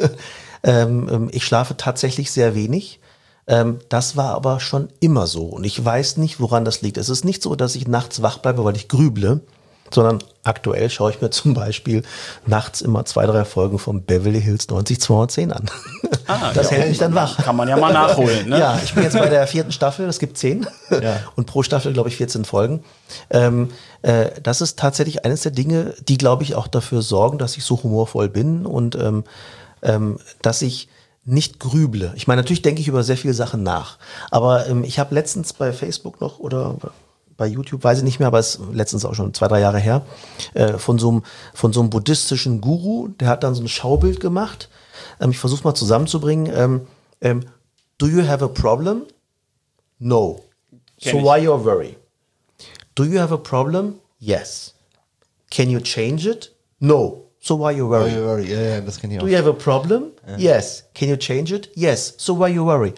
ähm, ähm, ich schlafe tatsächlich sehr wenig. Ähm, das war aber schon immer so. Und ich weiß nicht, woran das liegt. Es ist nicht so, dass ich nachts wach bleibe, weil ich grüble, sondern aktuell schaue ich mir zum Beispiel nachts immer zwei, drei Folgen von Beverly Hills neunzig zweihundertzehn an. Ah, das ja. hält mich dann wach. Kann man ja mal nachholen, ne? Ja, ich bin jetzt bei der vierten Staffel, es gibt zehn Ja. und pro Staffel, glaube ich, vierzehn Folgen. Ähm, äh, das ist tatsächlich eines der Dinge, die, glaube ich, auch dafür sorgen, dass ich so humorvoll bin und ähm, ähm, dass ich nicht grüble. Ich meine, natürlich denke ich über sehr viele Sachen nach, aber ähm, ich habe letztens bei Facebook noch oder bei YouTube, weiß ich nicht mehr, aber es ist letztens auch schon zwei, drei Jahre her, äh, von so einem von so einem buddhistischen Guru, der hat dann so ein Schaubild gemacht. Ähm, ich versuche mal zusammenzubringen. Ähm, ähm, do you have a problem? No. Kenn So ich. why you're worried? Do you have a problem? Yes. Can you change it? No. So why you worry? Ja, ja, ja, das kann ich Do auch. you have a problem? Yes. Can you change it? Yes. So why you worry?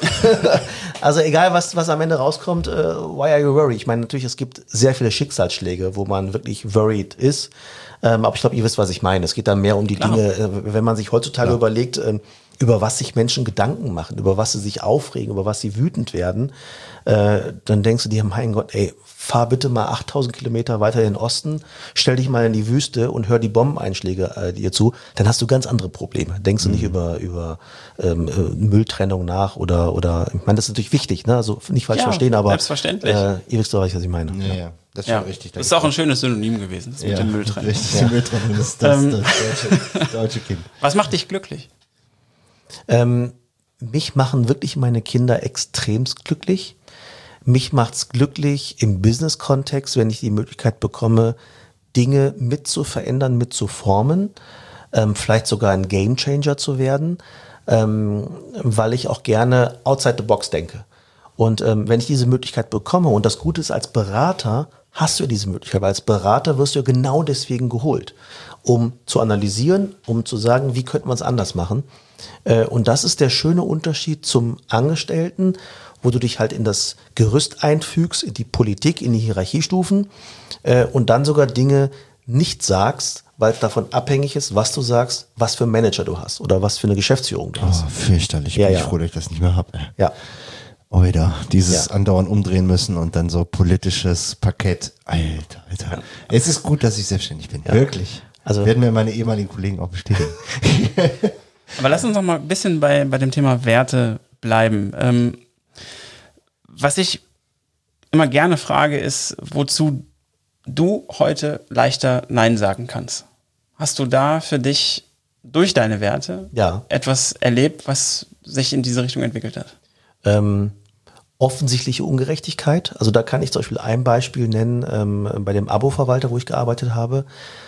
Also egal, was, was am Ende rauskommt, äh, why are you worried? Ich meine, natürlich, es gibt sehr viele Schicksalsschläge, wo man wirklich worried ist. Ähm, aber ich glaube, ihr wisst, was ich meine. Es geht dann mehr um die Klar. Dinge, äh, wenn man sich heutzutage überlegt, ähm, über was sich Menschen Gedanken machen, über was sie sich aufregen, über was sie wütend werden, äh, dann denkst du dir, mein Gott, ey, fahr bitte mal achttausend Kilometer weiter in den Osten, stell dich mal in die Wüste und hör die Bombeneinschläge äh, dir zu, dann hast du ganz andere Probleme. Denkst du nicht über, über ähm, äh, Mülltrennung nach oder, oder, ich meine, das ist natürlich wichtig, ne? Also nicht falsch Ja, verstehen, aber selbstverständlich. Äh, ihr wisst doch, was ich meine. Ja, ja, das ist Ja, schon richtig. das ist auch ein schönes Synonym gewesen, das mit ja, dem Mülltrennen. Richtig, die Mülltrennung, das ist das, Ähm. das deutsche, deutsche Kind. Was macht dich glücklich? Ähm, mich machen wirklich meine Kinder extremst glücklich. Mich macht's glücklich im Business-Kontext, wenn ich die Möglichkeit bekomme, Dinge mit zu verändern, mit zu formen, ähm, vielleicht sogar ein Gamechanger zu werden, ähm, weil ich auch gerne outside the box denke. Und ähm, wenn ich diese Möglichkeit bekomme, und das Gute ist, als Berater hast du ja diese Möglichkeit, weil als Berater wirst du ja genau deswegen geholt, um zu analysieren, um zu sagen, wie könnte man es anders machen. Äh, und das ist der schöne Unterschied zum Angestellten, wo du dich halt in das Gerüst einfügst, in die Politik, in die Hierarchiestufen äh, und dann sogar Dinge nicht sagst, weil es davon abhängig ist, was du sagst, was für einen Manager du hast oder was für eine Geschäftsführung du hast. Oh, fürchterlich. Ja, Bin ich ja. froh, dass ich das nicht mehr habe. Ja. Oida, dieses Ja. andauernd umdrehen müssen und dann so politisches Parkett. Alter, Alter. Ja. Es ist gut, dass ich selbstständig bin. Ja. Wirklich. Also- werden mir meine ehemaligen Kollegen auch bestätigen. Aber lass uns noch mal ein bisschen bei, bei dem Thema Werte bleiben. Ähm, was ich immer gerne frage, ist, wozu du heute leichter Nein sagen kannst. Hast du da für dich durch deine Werte Ja. etwas erlebt, was sich in diese Richtung entwickelt hat? Ähm, offensichtliche Ungerechtigkeit. Also da kann ich zum Beispiel ein Beispiel nennen, ähm, bei dem Abo-Verwalter, wo ich gearbeitet habe.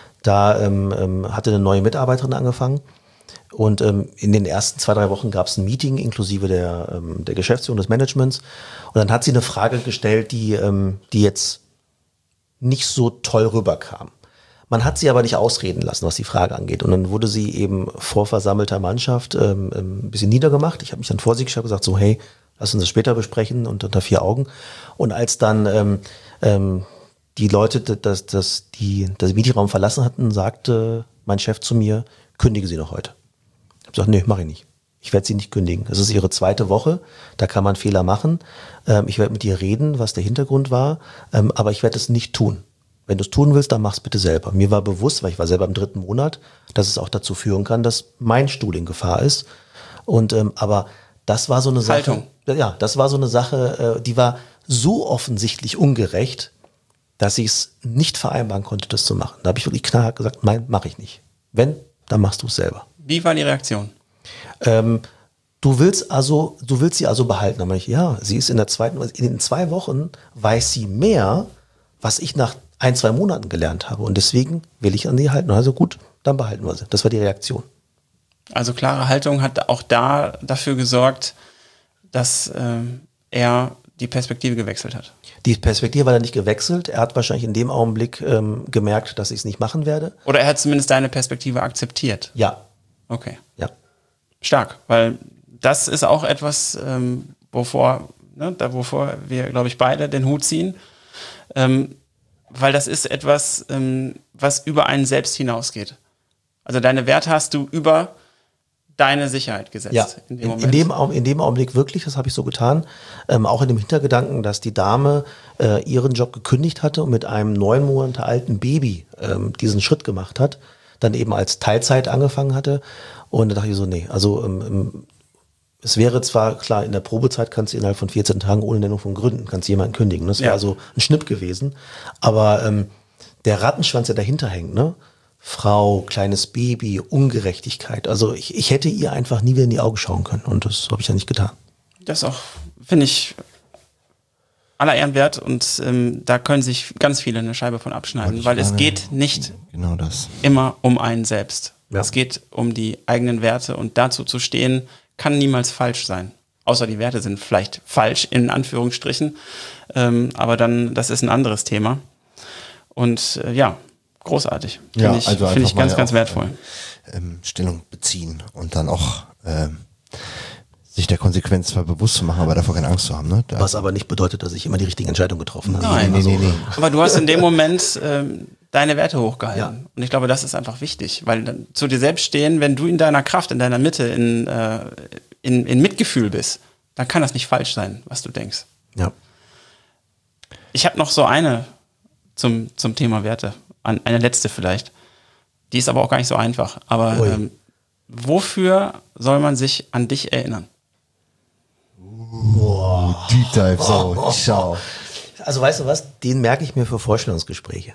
Da ähm, ähm, hatte eine neue Mitarbeiterin angefangen und ähm, in den ersten zwei, drei Wochen gab es ein Meeting inklusive der, ähm, der Geschäftsführung, des Managements und dann hat sie eine Frage gestellt, die, ähm, die jetzt nicht so toll rüberkam. Man hat sie aber nicht ausreden lassen, was die Frage angeht. Und dann wurde sie eben vor versammelter Mannschaft ähm, ein bisschen niedergemacht. Ich habe mich dann vor sie gestellt und gesagt, so hey, lass uns das später besprechen und unter vier Augen. Und als dann ähm, ähm, die Leute das, das, die, das Meetingraum verlassen hatten, sagte mein Chef zu mir, kündige sie noch heute. Ich habe gesagt, nee, mache ich nicht. Ich werde sie nicht kündigen. Es ist ihre zweite Woche, da kann man Fehler machen. Ähm, ich werde mit ihr reden, was der Hintergrund war, ähm, aber ich werde es nicht tun. Wenn du es tun willst, dann mach es bitte selber. Mir war bewusst, weil ich war selber im dritten Monat, dass es auch dazu führen kann, dass mein Stuhl in Gefahr ist. Und ähm, aber das war so eine Haltung. Sache. Ja, das war so eine Sache, äh, die war so offensichtlich ungerecht, dass ich es nicht vereinbaren konnte, das zu machen. Da habe ich wirklich knallhart gesagt, nein, mache ich nicht. Wenn, dann machst du es selber. Wie war die Reaktion? Ähm, du willst also, du willst sie also behalten. Dann meine ich, ja, sie ist in der zweiten, in den zwei Wochen weiß sie mehr, was ich nach ein, zwei Monaten gelernt habe. Und deswegen will ich an sie halten. Also gut, dann behalten wir sie. Das war die Reaktion. Also klare Haltung hat auch da dafür gesorgt, dass ähm, er die Perspektive gewechselt hat. Die Perspektive hat er nicht gewechselt. Er hat wahrscheinlich in dem Augenblick ähm, gemerkt, dass ich es nicht machen werde. Oder er hat zumindest deine Perspektive akzeptiert. Ja, Okay. ja. Stark, weil das ist auch etwas, ähm, wovor, ne, da wovor wir, glaube ich, beide den Hut ziehen. Ähm, weil das ist etwas, ähm, was über einen selbst hinausgeht. Also deine Werte hast du über deine Sicherheit gesetzt. Ja, in dem in, Moment. in, dem, Au- in dem Augenblick wirklich, das habe ich so getan. Ähm, auch in dem Hintergedanken, dass die Dame äh, ihren Job gekündigt hatte und mit einem neun Monate alten Baby ähm, diesen Schritt gemacht hat, dann eben als Teilzeit angefangen hatte. Und da dachte ich so, nee, also ähm, ähm, es wäre zwar klar, in der Probezeit kannst du innerhalb von vierzehn Tagen ohne Nennung von Gründen, kannst du jemanden kündigen. Das wäre Ja. also ein Schnipp gewesen. Aber ähm, der Rattenschwanz, der dahinter hängt, ne? Frau, kleines Baby, Ungerechtigkeit. Also ich, ich hätte ihr einfach nie wieder in die Augen schauen können. Und das habe ich ja nicht getan. Das auch, finde ich, aller Ehren wert. Und ähm, da können sich ganz viele eine Scheibe von abschneiden. ich Weil es gerade- geht nicht Genau das. immer um einen selbst. Ja. Es geht um die eigenen Werte. Und dazu zu stehen, kann niemals falsch sein. Außer die Werte sind vielleicht falsch, in Anführungsstrichen. Ähm, aber dann, das ist ein anderes Thema. Und äh, ja, großartig. Finde Ja, ich, also finde ich einfach mal ganz, ja ganz auch, wertvoll. Ähm, Stellung beziehen und dann auch ähm, sich der Konsequenz zwar bewusst zu machen, aber davor keine Angst zu haben. Ne? Da, Was aber nicht bedeutet, dass ich immer die richtige Entscheidung getroffen habe. Nein, nee, nee, nee. aber du hast in dem Moment ähm, deine Werte hochgehalten. Ja. Und ich glaube, das ist einfach wichtig, weil dann zu dir selbst stehen, wenn du in deiner Kraft, in deiner Mitte, in, äh, in, in Mitgefühl bist, dann kann das nicht falsch sein, was du denkst. Ja. Ich habe noch so eine zum, zum Thema Werte, An- eine letzte vielleicht. Die ist aber auch gar nicht so einfach. Aber Ui. ähm, wofür soll man sich an dich erinnern? Deep Dive, so, ciao. Also weißt du was, den merke ich mir für Vorstellungsgespräche.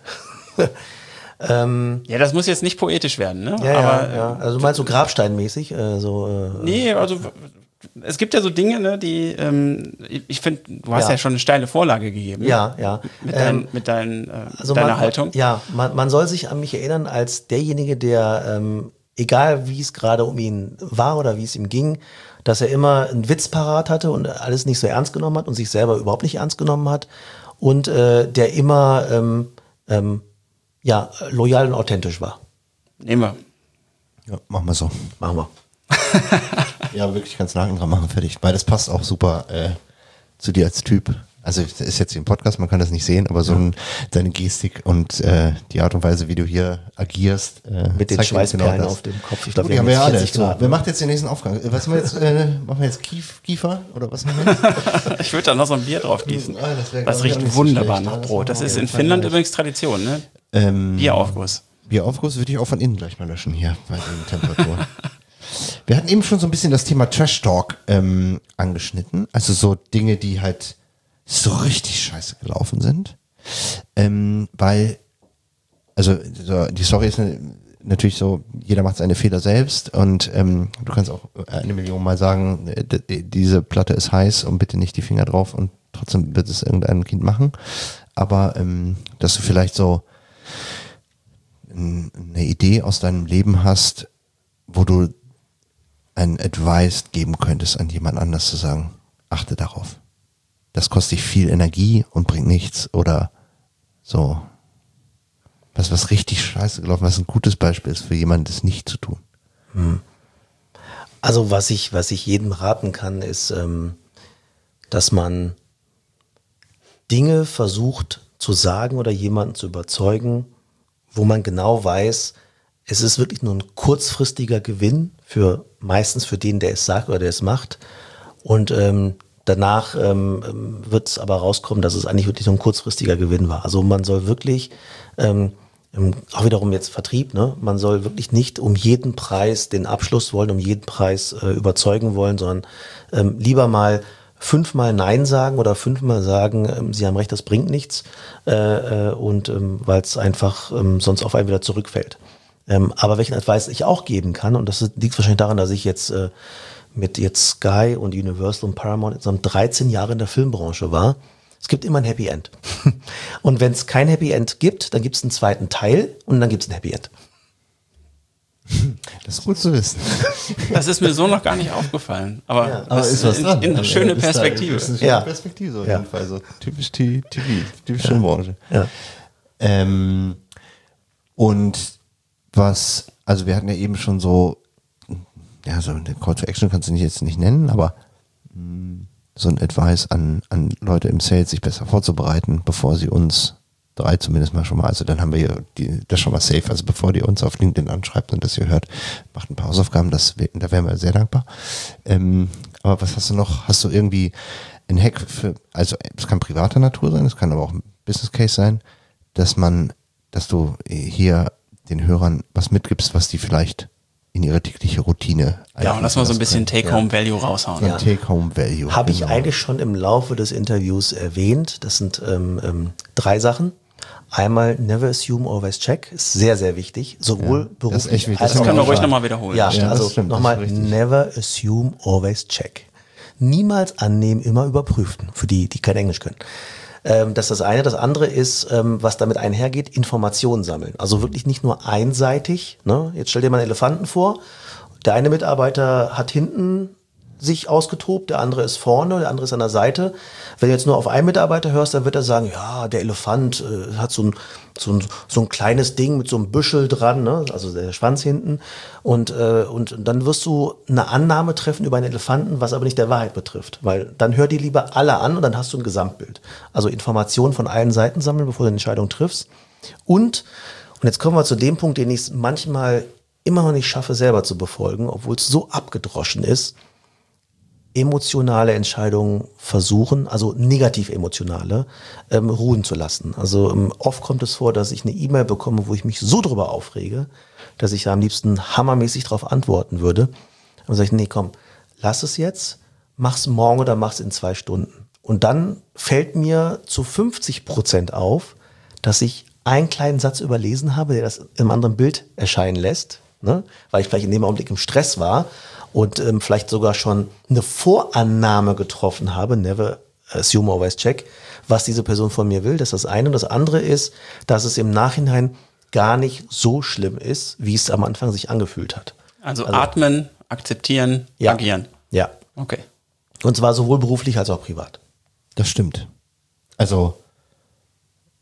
ähm, Ja, das muss jetzt nicht poetisch werden, ne? ja, aber ja, ja. Also du meinst so grabsteinmäßig? Äh, so, äh, Nee, also es gibt ja so Dinge, ne, die, ähm, ich finde, du hast ja. Ja. schon eine steile Vorlage gegeben. ja, ja. Mit, dein, Ähm, mit dein, äh, also deiner man, Haltung. Ja, man, man soll sich an mich erinnern als derjenige, der, ähm, egal wie es gerade um ihn war oder wie es ihm ging, dass er immer einen Witz parat hatte und alles nicht so ernst genommen hat und sich selber überhaupt nicht ernst genommen hat und äh, der immer ähm, ähm, ja, loyal und authentisch war. Nehmen wir. Ja, machen wir so. Machen wir. Ja, wirklich ganz Haken dran machen, fertig. Weil das passt auch super äh, zu dir als Typ. Also das ist jetzt im Podcast, man kann das nicht sehen, aber so ein, deine Gestik und äh, die Art und Weise, wie du hier agierst. Äh, Mit den zeigt mir Schweißperlen genau das. auf dem Kopf. Ich glaube, Gut, die haben wir ja alle. So, Grad. wer macht jetzt den nächsten Aufgang? Was machen wir jetzt? Äh, machen wir jetzt Kief, Kiefer oder was machen wir jetzt? Ich würde da noch so ein Bier drauf gießen. Ah, das wär, Das glaub ich, riecht auch nicht so wunderbar schlecht. nach Das Brot. Das machen wir ist auf in jeden Fall Finnland gleich. übrigens Tradition, ne? Ähm, Bieraufguss. Bieraufguss würde ich auch von innen gleich mal löschen hier bei den Temperaturen. Wir hatten eben schon so ein bisschen das Thema Trash Talk ähm, angeschnitten. Also so Dinge, die halt so richtig scheiße gelaufen sind. Ähm, weil, also so, die Story ist ne, natürlich so, jeder macht seine Fehler selbst und ähm, du kannst auch eine Million Mal sagen, d- diese Platte ist heiß und bitte nicht die Finger drauf und trotzdem wird es irgendein Kind machen. Aber ähm, dass du vielleicht so n- eine Idee aus deinem Leben hast, wo du ein Advice geben könntest an jemand anders zu sagen, achte darauf. Das kostet dich viel Energie und bringt nichts oder so. Was, was richtig scheiße gelaufen, was ein gutes Beispiel ist für jemanden, das nicht zu tun. Also was ich, was ich jedem raten kann, ist, ähm, dass man Dinge versucht zu sagen oder jemanden zu überzeugen, wo man genau weiß, es ist wirklich nur ein kurzfristiger Gewinn für meistens für den, der es sagt oder der es macht. Und ähm, danach ähm, wird es aber rauskommen, dass es eigentlich wirklich nur ein kurzfristiger Gewinn war. Also man soll wirklich, ähm, auch wiederum jetzt Vertrieb, ne? Man soll wirklich nicht um jeden Preis den Abschluss wollen, um jeden Preis äh, überzeugen wollen, sondern ähm, lieber mal fünfmal Nein sagen oder fünfmal sagen, ähm, Sie haben recht, das bringt nichts, äh, äh, und ähm, weil es einfach ähm, sonst auf einen wieder zurückfällt. Ähm, aber welchen Advice ich auch geben kann, und das liegt wahrscheinlich daran, dass ich jetzt äh, mit jetzt Sky und Universal und Paramount insgesamt dreizehn Jahre in der Filmbranche war, es gibt immer ein Happy End. Und wenn es kein Happy End gibt, dann gibt es einen zweiten Teil und dann gibt es ein Happy End. Das ist gut zu wissen. Das ist mir so noch gar nicht aufgefallen. Aber, Ja, Aber das ist was in, dran. in eine Also, schöne das ist da- Perspektive. Das ist eine schöne Ja. Perspektive auf Ja. jeden Fall. So typisch T V, typisch Filmbranche. Ja. Ähm, und was, also wir hatten ja eben schon so, ja, so eine Call to Action kannst du nicht jetzt nicht nennen, aber mh, so ein Advice an, an Leute im Sales, sich besser vorzubereiten, bevor sie uns drei zumindest mal schon mal, also dann haben wir hier die, das schon mal safe, also bevor die uns auf LinkedIn anschreibt und das ihr hört, macht ein paar Hausaufgaben, das, da wären wir sehr dankbar. Ähm, aber was hast du noch? Hast du irgendwie ein Hack für, also es kann privater Natur sein, es kann aber auch ein Business Case sein, dass man, dass du hier den Hörern was mitgibst, was die vielleicht in ihre tägliche Routine Ja, und lass mal so ein bisschen können. Take-Home-Value raushauen. Ja. Take-Home-Value. Habe ich genau. eigentlich schon im Laufe des Interviews erwähnt. Das sind ähm, ähm, drei Sachen. Einmal never assume, always check. Ist sehr, sehr wichtig. Sowohl Ja, das ist beruflich echt wichtig. als Das Das können wir auch ruhig privat. nochmal wiederholen. Ja, Ja, das also stimmt, das nochmal, ist richtig. never assume, always check. Niemals annehmen, immer überprüfen. Für die, die kein Englisch können. Ähm, das ist das eine. Das andere ist, ähm, was damit einhergeht, Informationen sammeln. Also wirklich nicht nur einseitig. Ne? Jetzt stell dir mal einen Elefanten vor. Der eine Mitarbeiter hat hinten sich ausgetobt, der andere ist vorne, der andere ist an der Seite. Wenn du jetzt nur auf einen Mitarbeiter hörst, dann wird er sagen, ja, der Elefant äh, hat so ein, so, ein, so ein kleines Ding mit so einem Büschel dran, ne? Also der Schwanz hinten. Und, äh, und dann wirst du eine Annahme treffen über einen Elefanten, was aber nicht der Wahrheit betrifft. Weil dann hör dir lieber alle an und dann hast du ein Gesamtbild. Also Informationen von allen Seiten sammeln, bevor du eine Entscheidung triffst. Und, und jetzt kommen wir zu dem Punkt, den ich manchmal immer noch nicht schaffe, selber zu befolgen, obwohl es so abgedroschen ist. Emotionale Entscheidungen versuchen, also negativ emotionale, ähm, ruhen zu lassen. Also ähm, oft kommt es vor, dass ich eine E-Mail bekomme, wo ich mich so drüber aufrege, dass ich da am liebsten hammermäßig drauf antworten würde. Und sage ich, nee, komm, lass es jetzt, mach's morgen oder mach's in zwei Stunden. Und dann fällt mir zu fünfzig Prozent auf, dass ich einen kleinen Satz überlesen habe, der das im anderen Bild erscheinen lässt, ne? Weil ich vielleicht in dem Augenblick im Stress war und ähm, vielleicht sogar schon eine Vorannahme getroffen habe, never assume, always check, was diese Person von mir will. Das ist das eine. Und das andere ist, dass es im Nachhinein gar nicht so schlimm ist, wie es am Anfang sich angefühlt hat. Also, Also- atmen, akzeptieren, Ja. agieren. Ja. Okay. Und zwar sowohl beruflich als auch privat. Das stimmt. Also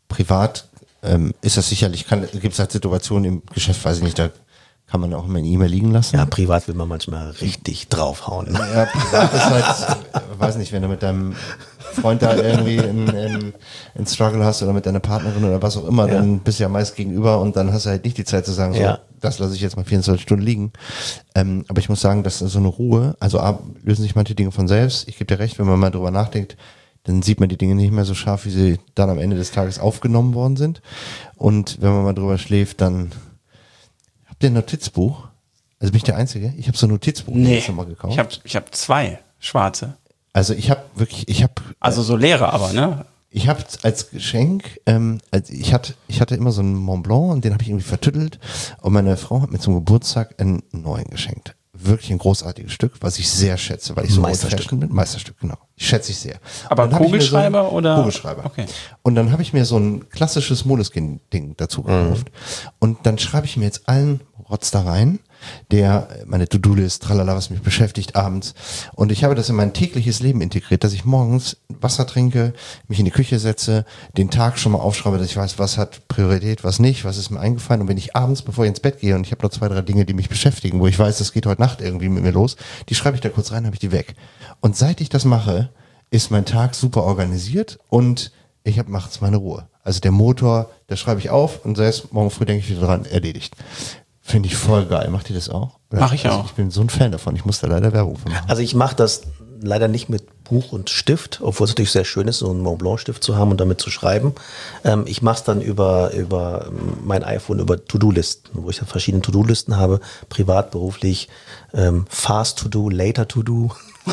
privat ähm, ist das sicherlich, gibt es halt Situationen im Geschäft, weiß ich nicht, da kann man auch immer eine E-Mail liegen lassen. Ja, privat will man manchmal richtig draufhauen. Ja, privat ist halt, äh, weiß nicht, wenn du mit deinem Freund da irgendwie einen, einen, einen Struggle hast oder mit deiner Partnerin oder was auch immer, ja. dann bist du ja meist gegenüber und dann hast du halt nicht die Zeit zu sagen, so, ja. das lasse ich jetzt mal vierundzwanzig Stunden liegen. Ähm, aber ich muss sagen, das ist so eine Ruhe, also A, lösen sich manche Dinge von selbst. Ich gebe dir recht, wenn man mal drüber nachdenkt, dann sieht man die Dinge nicht mehr so scharf, wie sie dann am Ende des Tages aufgenommen worden sind. Und wenn man mal drüber schläft, dann habt ihr ein Notizbuch? Also bin ich der Einzige? Ich habe so ein Notizbuch nee, schon mal gekauft. Ich habe ich hab zwei schwarze. Also ich habe wirklich, ich habe... Also so leere aber, ne? Ich habe als Geschenk, ähm, also ich hatte, ich hatte immer so einen Mont Blanc und den habe ich irgendwie vertüttelt und meine Frau hat mir zum Geburtstag einen neuen geschenkt. Wirklich ein großartiges Stück, was ich sehr schätze, weil ich so Meisterstück bin. Meisterstück, genau. Ich schätze ich sehr. Aber Kugelschreiber so oder? Kugelschreiber. Okay. Und dann habe ich mir so ein klassisches Moleskine-Ding dazu gekauft. Mhm. Und dann schreibe ich mir jetzt allen Rotz da rein, der meine To-Do-List, tralala, was mich beschäftigt abends. Und ich habe das in mein tägliches Leben integriert, dass ich morgens Wasser trinke, mich in die Küche setze, den Tag schon mal aufschreibe, dass ich weiß, was hat Priorität, was nicht, was ist mir eingefallen. Und wenn ich abends, bevor ich ins Bett gehe und ich habe noch zwei, drei Dinge, die mich beschäftigen, wo ich weiß, das geht heute Nacht irgendwie mit mir los, die schreibe ich da kurz rein, habe ich die weg. Und seit ich das mache, ist mein Tag super organisiert und ich habe nachts meine Ruhe. Also der Motor, da schreibe ich auf und selbst morgen früh denke ich wieder dran, erledigt. Finde ich voll geil. Macht ihr das auch? Mache ich also auch. Ich bin so ein Fan davon. Ich muss da leider Werbung für machen. Also ich mache das leider nicht mit Buch und Stift, obwohl es natürlich sehr schön ist, so einen Mont Blanc Stift zu haben und damit zu schreiben. Ähm, ich mache es dann über, über mein iPhone, über To-Do-Listen, wo ich dann verschiedene To-Do-Listen habe, privat, beruflich, ähm, Fast To-Do, Later To-Do.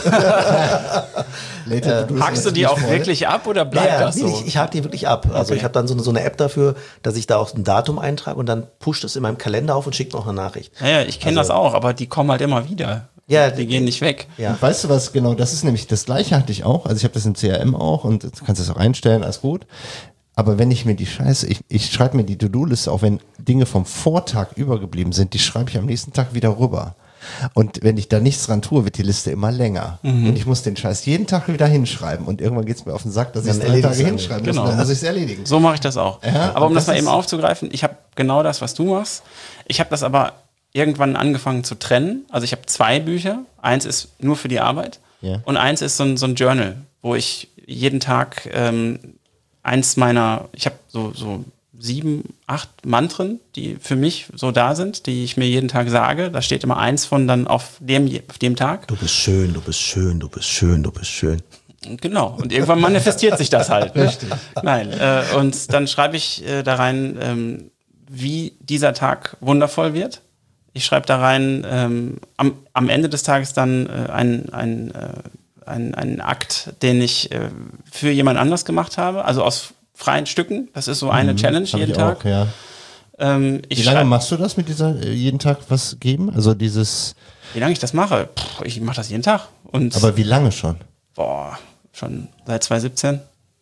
Later äh, Hackst du die auch voll? Wirklich ab oder bleibt ja, das so? Ich, ich hake die wirklich ab. Also okay. Ich habe dann so eine, so eine App dafür, dass ich da auch ein Datum eintrage und dann pusht es in meinem Kalender auf und schickt noch eine Nachricht. Ja, ja ich kenne also, das auch, aber die kommen halt immer wieder. Ja, die, die gehen nicht weg. Ja. Und weißt du was, genau, das ist nämlich das Gleiche hatte ich auch. Also ich habe das im C R M auch und du kannst das auch einstellen, alles gut. Aber wenn ich mir die Scheiße, ich, ich schreibe mir die To-Do-Liste, auch wenn Dinge vom Vortag übergeblieben sind, die schreibe ich am nächsten Tag wieder rüber. Und wenn ich da nichts dran tue, wird die Liste immer länger. Mhm. Und ich muss den Scheiß jeden Tag wieder hinschreiben. Und irgendwann geht es mir auf den Sack, dass ich es drei Tage hinschreiben muss. Genau. Dann muss ich es erledigen. So mache ich das auch. Ja, aber um das, das mal eben aufzugreifen, ich habe genau das, was du machst. Ich habe das aber irgendwann angefangen zu trennen. Also ich habe zwei Bücher. Eins ist nur für die Arbeit. Ja. Und eins ist so ein, so ein Journal, wo ich jeden Tag ähm, eins meiner, ich habe so, so sieben, acht Mantren, die für mich so da sind, die ich mir jeden Tag sage. Da steht immer eins von dann auf dem, auf dem Tag. Du bist schön, du bist schön, du bist schön, du bist schön. Genau. Und irgendwann manifestiert sich das halt. Ne? Richtig. Nein. Äh, und dann schreibe ich äh, da rein, ähm, wie dieser Tag wundervoll wird. Ich schreibe da rein, ähm, am, am Ende des Tages dann äh, ein, ein, äh, ein, ein Akt, den ich äh, für jemand anders gemacht habe, also aus freien Stücken. Das ist so eine mhm, Challenge jeden Tag. Auch, ja. ähm, ich wie lange machst du das mit dieser äh, jeden Tag was geben? Also dieses. Wie lange ich das mache? Puh, ich mache das jeden Tag. Und aber wie lange schon? Boah, schon seit zwanzig siebzehn.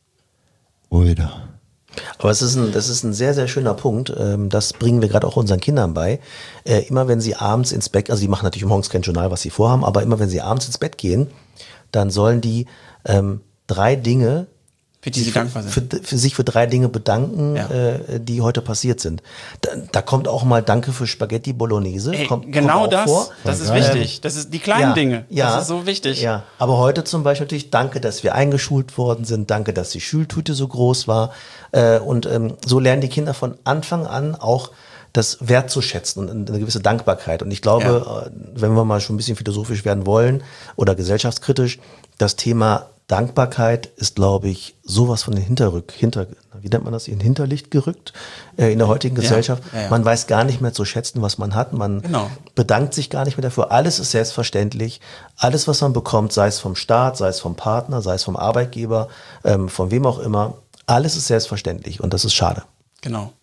Oida. Aber es ist ein, das ist ein sehr, sehr schöner Punkt. Das bringen wir gerade auch unseren Kindern bei. Immer wenn sie abends ins Bett, also die machen natürlich morgens kein Journal, was sie vorhaben, aber immer wenn sie abends ins Bett gehen, dann sollen die ähm, drei Dinge, für die sie dankbar sind. Für, für sich für drei Dinge bedanken, ja. äh, die heute passiert sind. Da, da kommt auch mal Danke für Spaghetti Bolognese. Ey, kommt, genau kommt das, vor. das ist wichtig. Das ist die kleinen ja, Dinge. Ja, das ist so wichtig. Ja, aber heute zum Beispiel natürlich Danke, dass wir eingeschult worden sind. Danke, dass die Schultüte so groß war. Äh, und ähm, so lernen die Kinder von Anfang an auch das wertzuschätzen und eine gewisse Dankbarkeit. Und ich glaube, ja. wenn wir mal schon ein bisschen philosophisch werden wollen oder gesellschaftskritisch, das Thema Dankbarkeit ist, glaube ich, sowas von den Hinterrück, hinter, wie nennt man das, in Hinterlicht gerückt äh, in der heutigen Gesellschaft. Ja, ja, ja. Man weiß gar nicht mehr zu schätzen, was man hat. Man genau. bedankt sich gar nicht mehr dafür. Alles ist selbstverständlich. Alles, was man bekommt, sei es vom Staat, sei es vom Partner, sei es vom Arbeitgeber, ähm, von wem auch immer, alles ist selbstverständlich und das ist schade. Genau.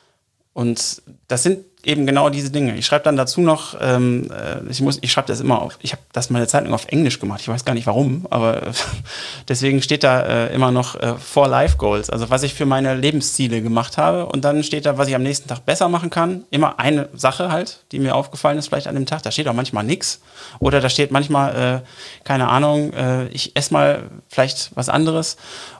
Und das sind eben genau diese Dinge. Ich schreibe dann dazu noch, ähm, ich muss, ich schreibe das immer auf, ich habe das mal eine Zeit lang auf Englisch gemacht, ich weiß gar nicht warum, aber deswegen steht da äh, immer noch äh, Four Life Goals, also was ich für meine Lebensziele gemacht habe und dann steht da, was ich am nächsten Tag besser machen kann. Immer eine Sache halt, die mir aufgefallen ist vielleicht an dem Tag, da steht auch manchmal nichts oder da steht manchmal, äh, keine Ahnung, äh, ich esse mal vielleicht was anderes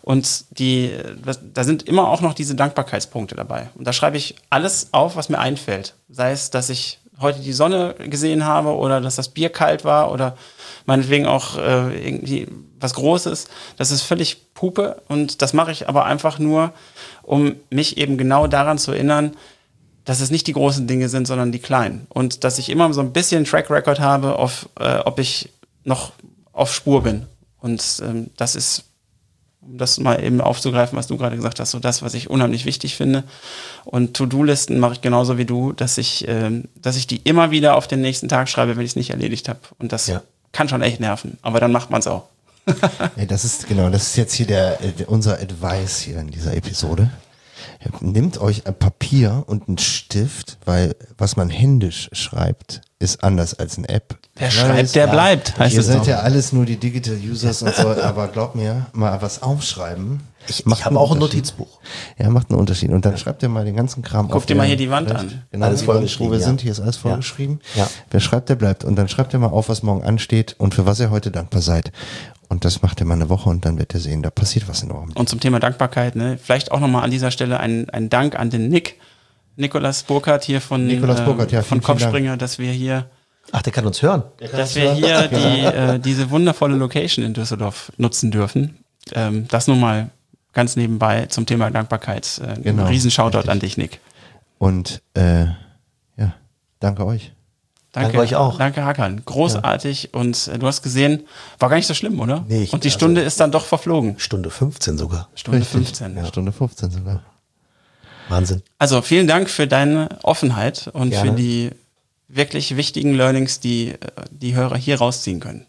Und die, da sind immer auch noch diese Dankbarkeitspunkte dabei. Und da schreibe ich alles auf, was mir einfällt. Sei es, dass ich heute die Sonne gesehen habe oder dass das Bier kalt war oder meinetwegen auch äh, irgendwie was Großes. Das ist völlig Pupe und das mache ich aber einfach nur, um mich eben genau daran zu erinnern, dass es nicht die großen Dinge sind, sondern die kleinen. Und dass ich immer so ein bisschen Track Record habe, auf, äh, ob ich noch auf Spur bin. Und ähm, das ist, um das mal eben aufzugreifen, was du gerade gesagt hast, so das, was ich unheimlich wichtig finde. Und To-Do-Listen mache ich genauso wie du, dass ich, ähm, dass ich die immer wieder auf den nächsten Tag schreibe, wenn ich es nicht erledigt habe. Und das ja. kann schon echt nerven, aber dann macht man es auch. Ja, das ist genau, das ist jetzt hier der, der unser Advice hier in dieser Episode. Nehmt euch ein Papier und einen Stift, weil was man händisch schreibt, ist anders als eine App. Wer schreibt, der ja, bleibt. Heißt ihr seid auch. Ja alles nur die Digital Users und so, aber glaubt mir, mal was aufschreiben. Ich, ich habe auch ein Notizbuch. Ja, macht einen Unterschied. Und dann schreibt ihr mal den ganzen Kram Guckt auf. Guckt ihr mal hier die Wand an. Genau, alles vorgeschrieben. Wo wir ja. sind, hier ist alles vorgeschrieben. Ja. Ja. Wer schreibt, der bleibt. Und dann schreibt ihr mal auf, was morgen ansteht und für was ihr heute dankbar seid. Und das macht ihr mal eine Woche und dann wird ihr sehen, da passiert was in eurem Leben. Und zum Thema Dankbarkeit, ne, vielleicht auch nochmal an dieser Stelle ein, ein Dank an den Nick, Nikolaus Burkhardt hier von, Nikolaus Burkhardt, ja, äh, von Kopfspringer, dass wir hier Ach, der kann uns hören. Kann dass uns wir hören. hier die, äh, diese wundervolle Location in Düsseldorf nutzen dürfen. Ähm, das nun mal ganz nebenbei zum Thema Dankbarkeit. Äh, genau, ein riesen Shoutout richtig. An dich, Nick. Und äh, ja, danke euch. Danke, danke euch auch. Danke, Hakan. Großartig. Ja. Und äh, du hast gesehen, war gar nicht so schlimm, oder? Nee, ich, und die Stunde also, ist dann doch verflogen. Stunde fünfzehn sogar. Stunde Richtig. fünfzehn. Ja. Stunde fünfzehn sogar. Wahnsinn. Also vielen Dank für deine Offenheit und Gerne. Für die wirklich wichtigen Learnings, die die Hörer hier rausziehen können.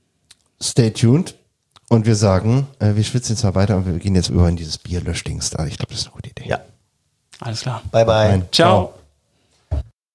Stay tuned. Und wir sagen, äh, wir schwitzen jetzt mal weiter und wir gehen jetzt über in dieses Bierlöschdings da. Ich glaube, das ist eine gute Idee. Ja. Alles klar. Bye, bye. Ciao. Ciao.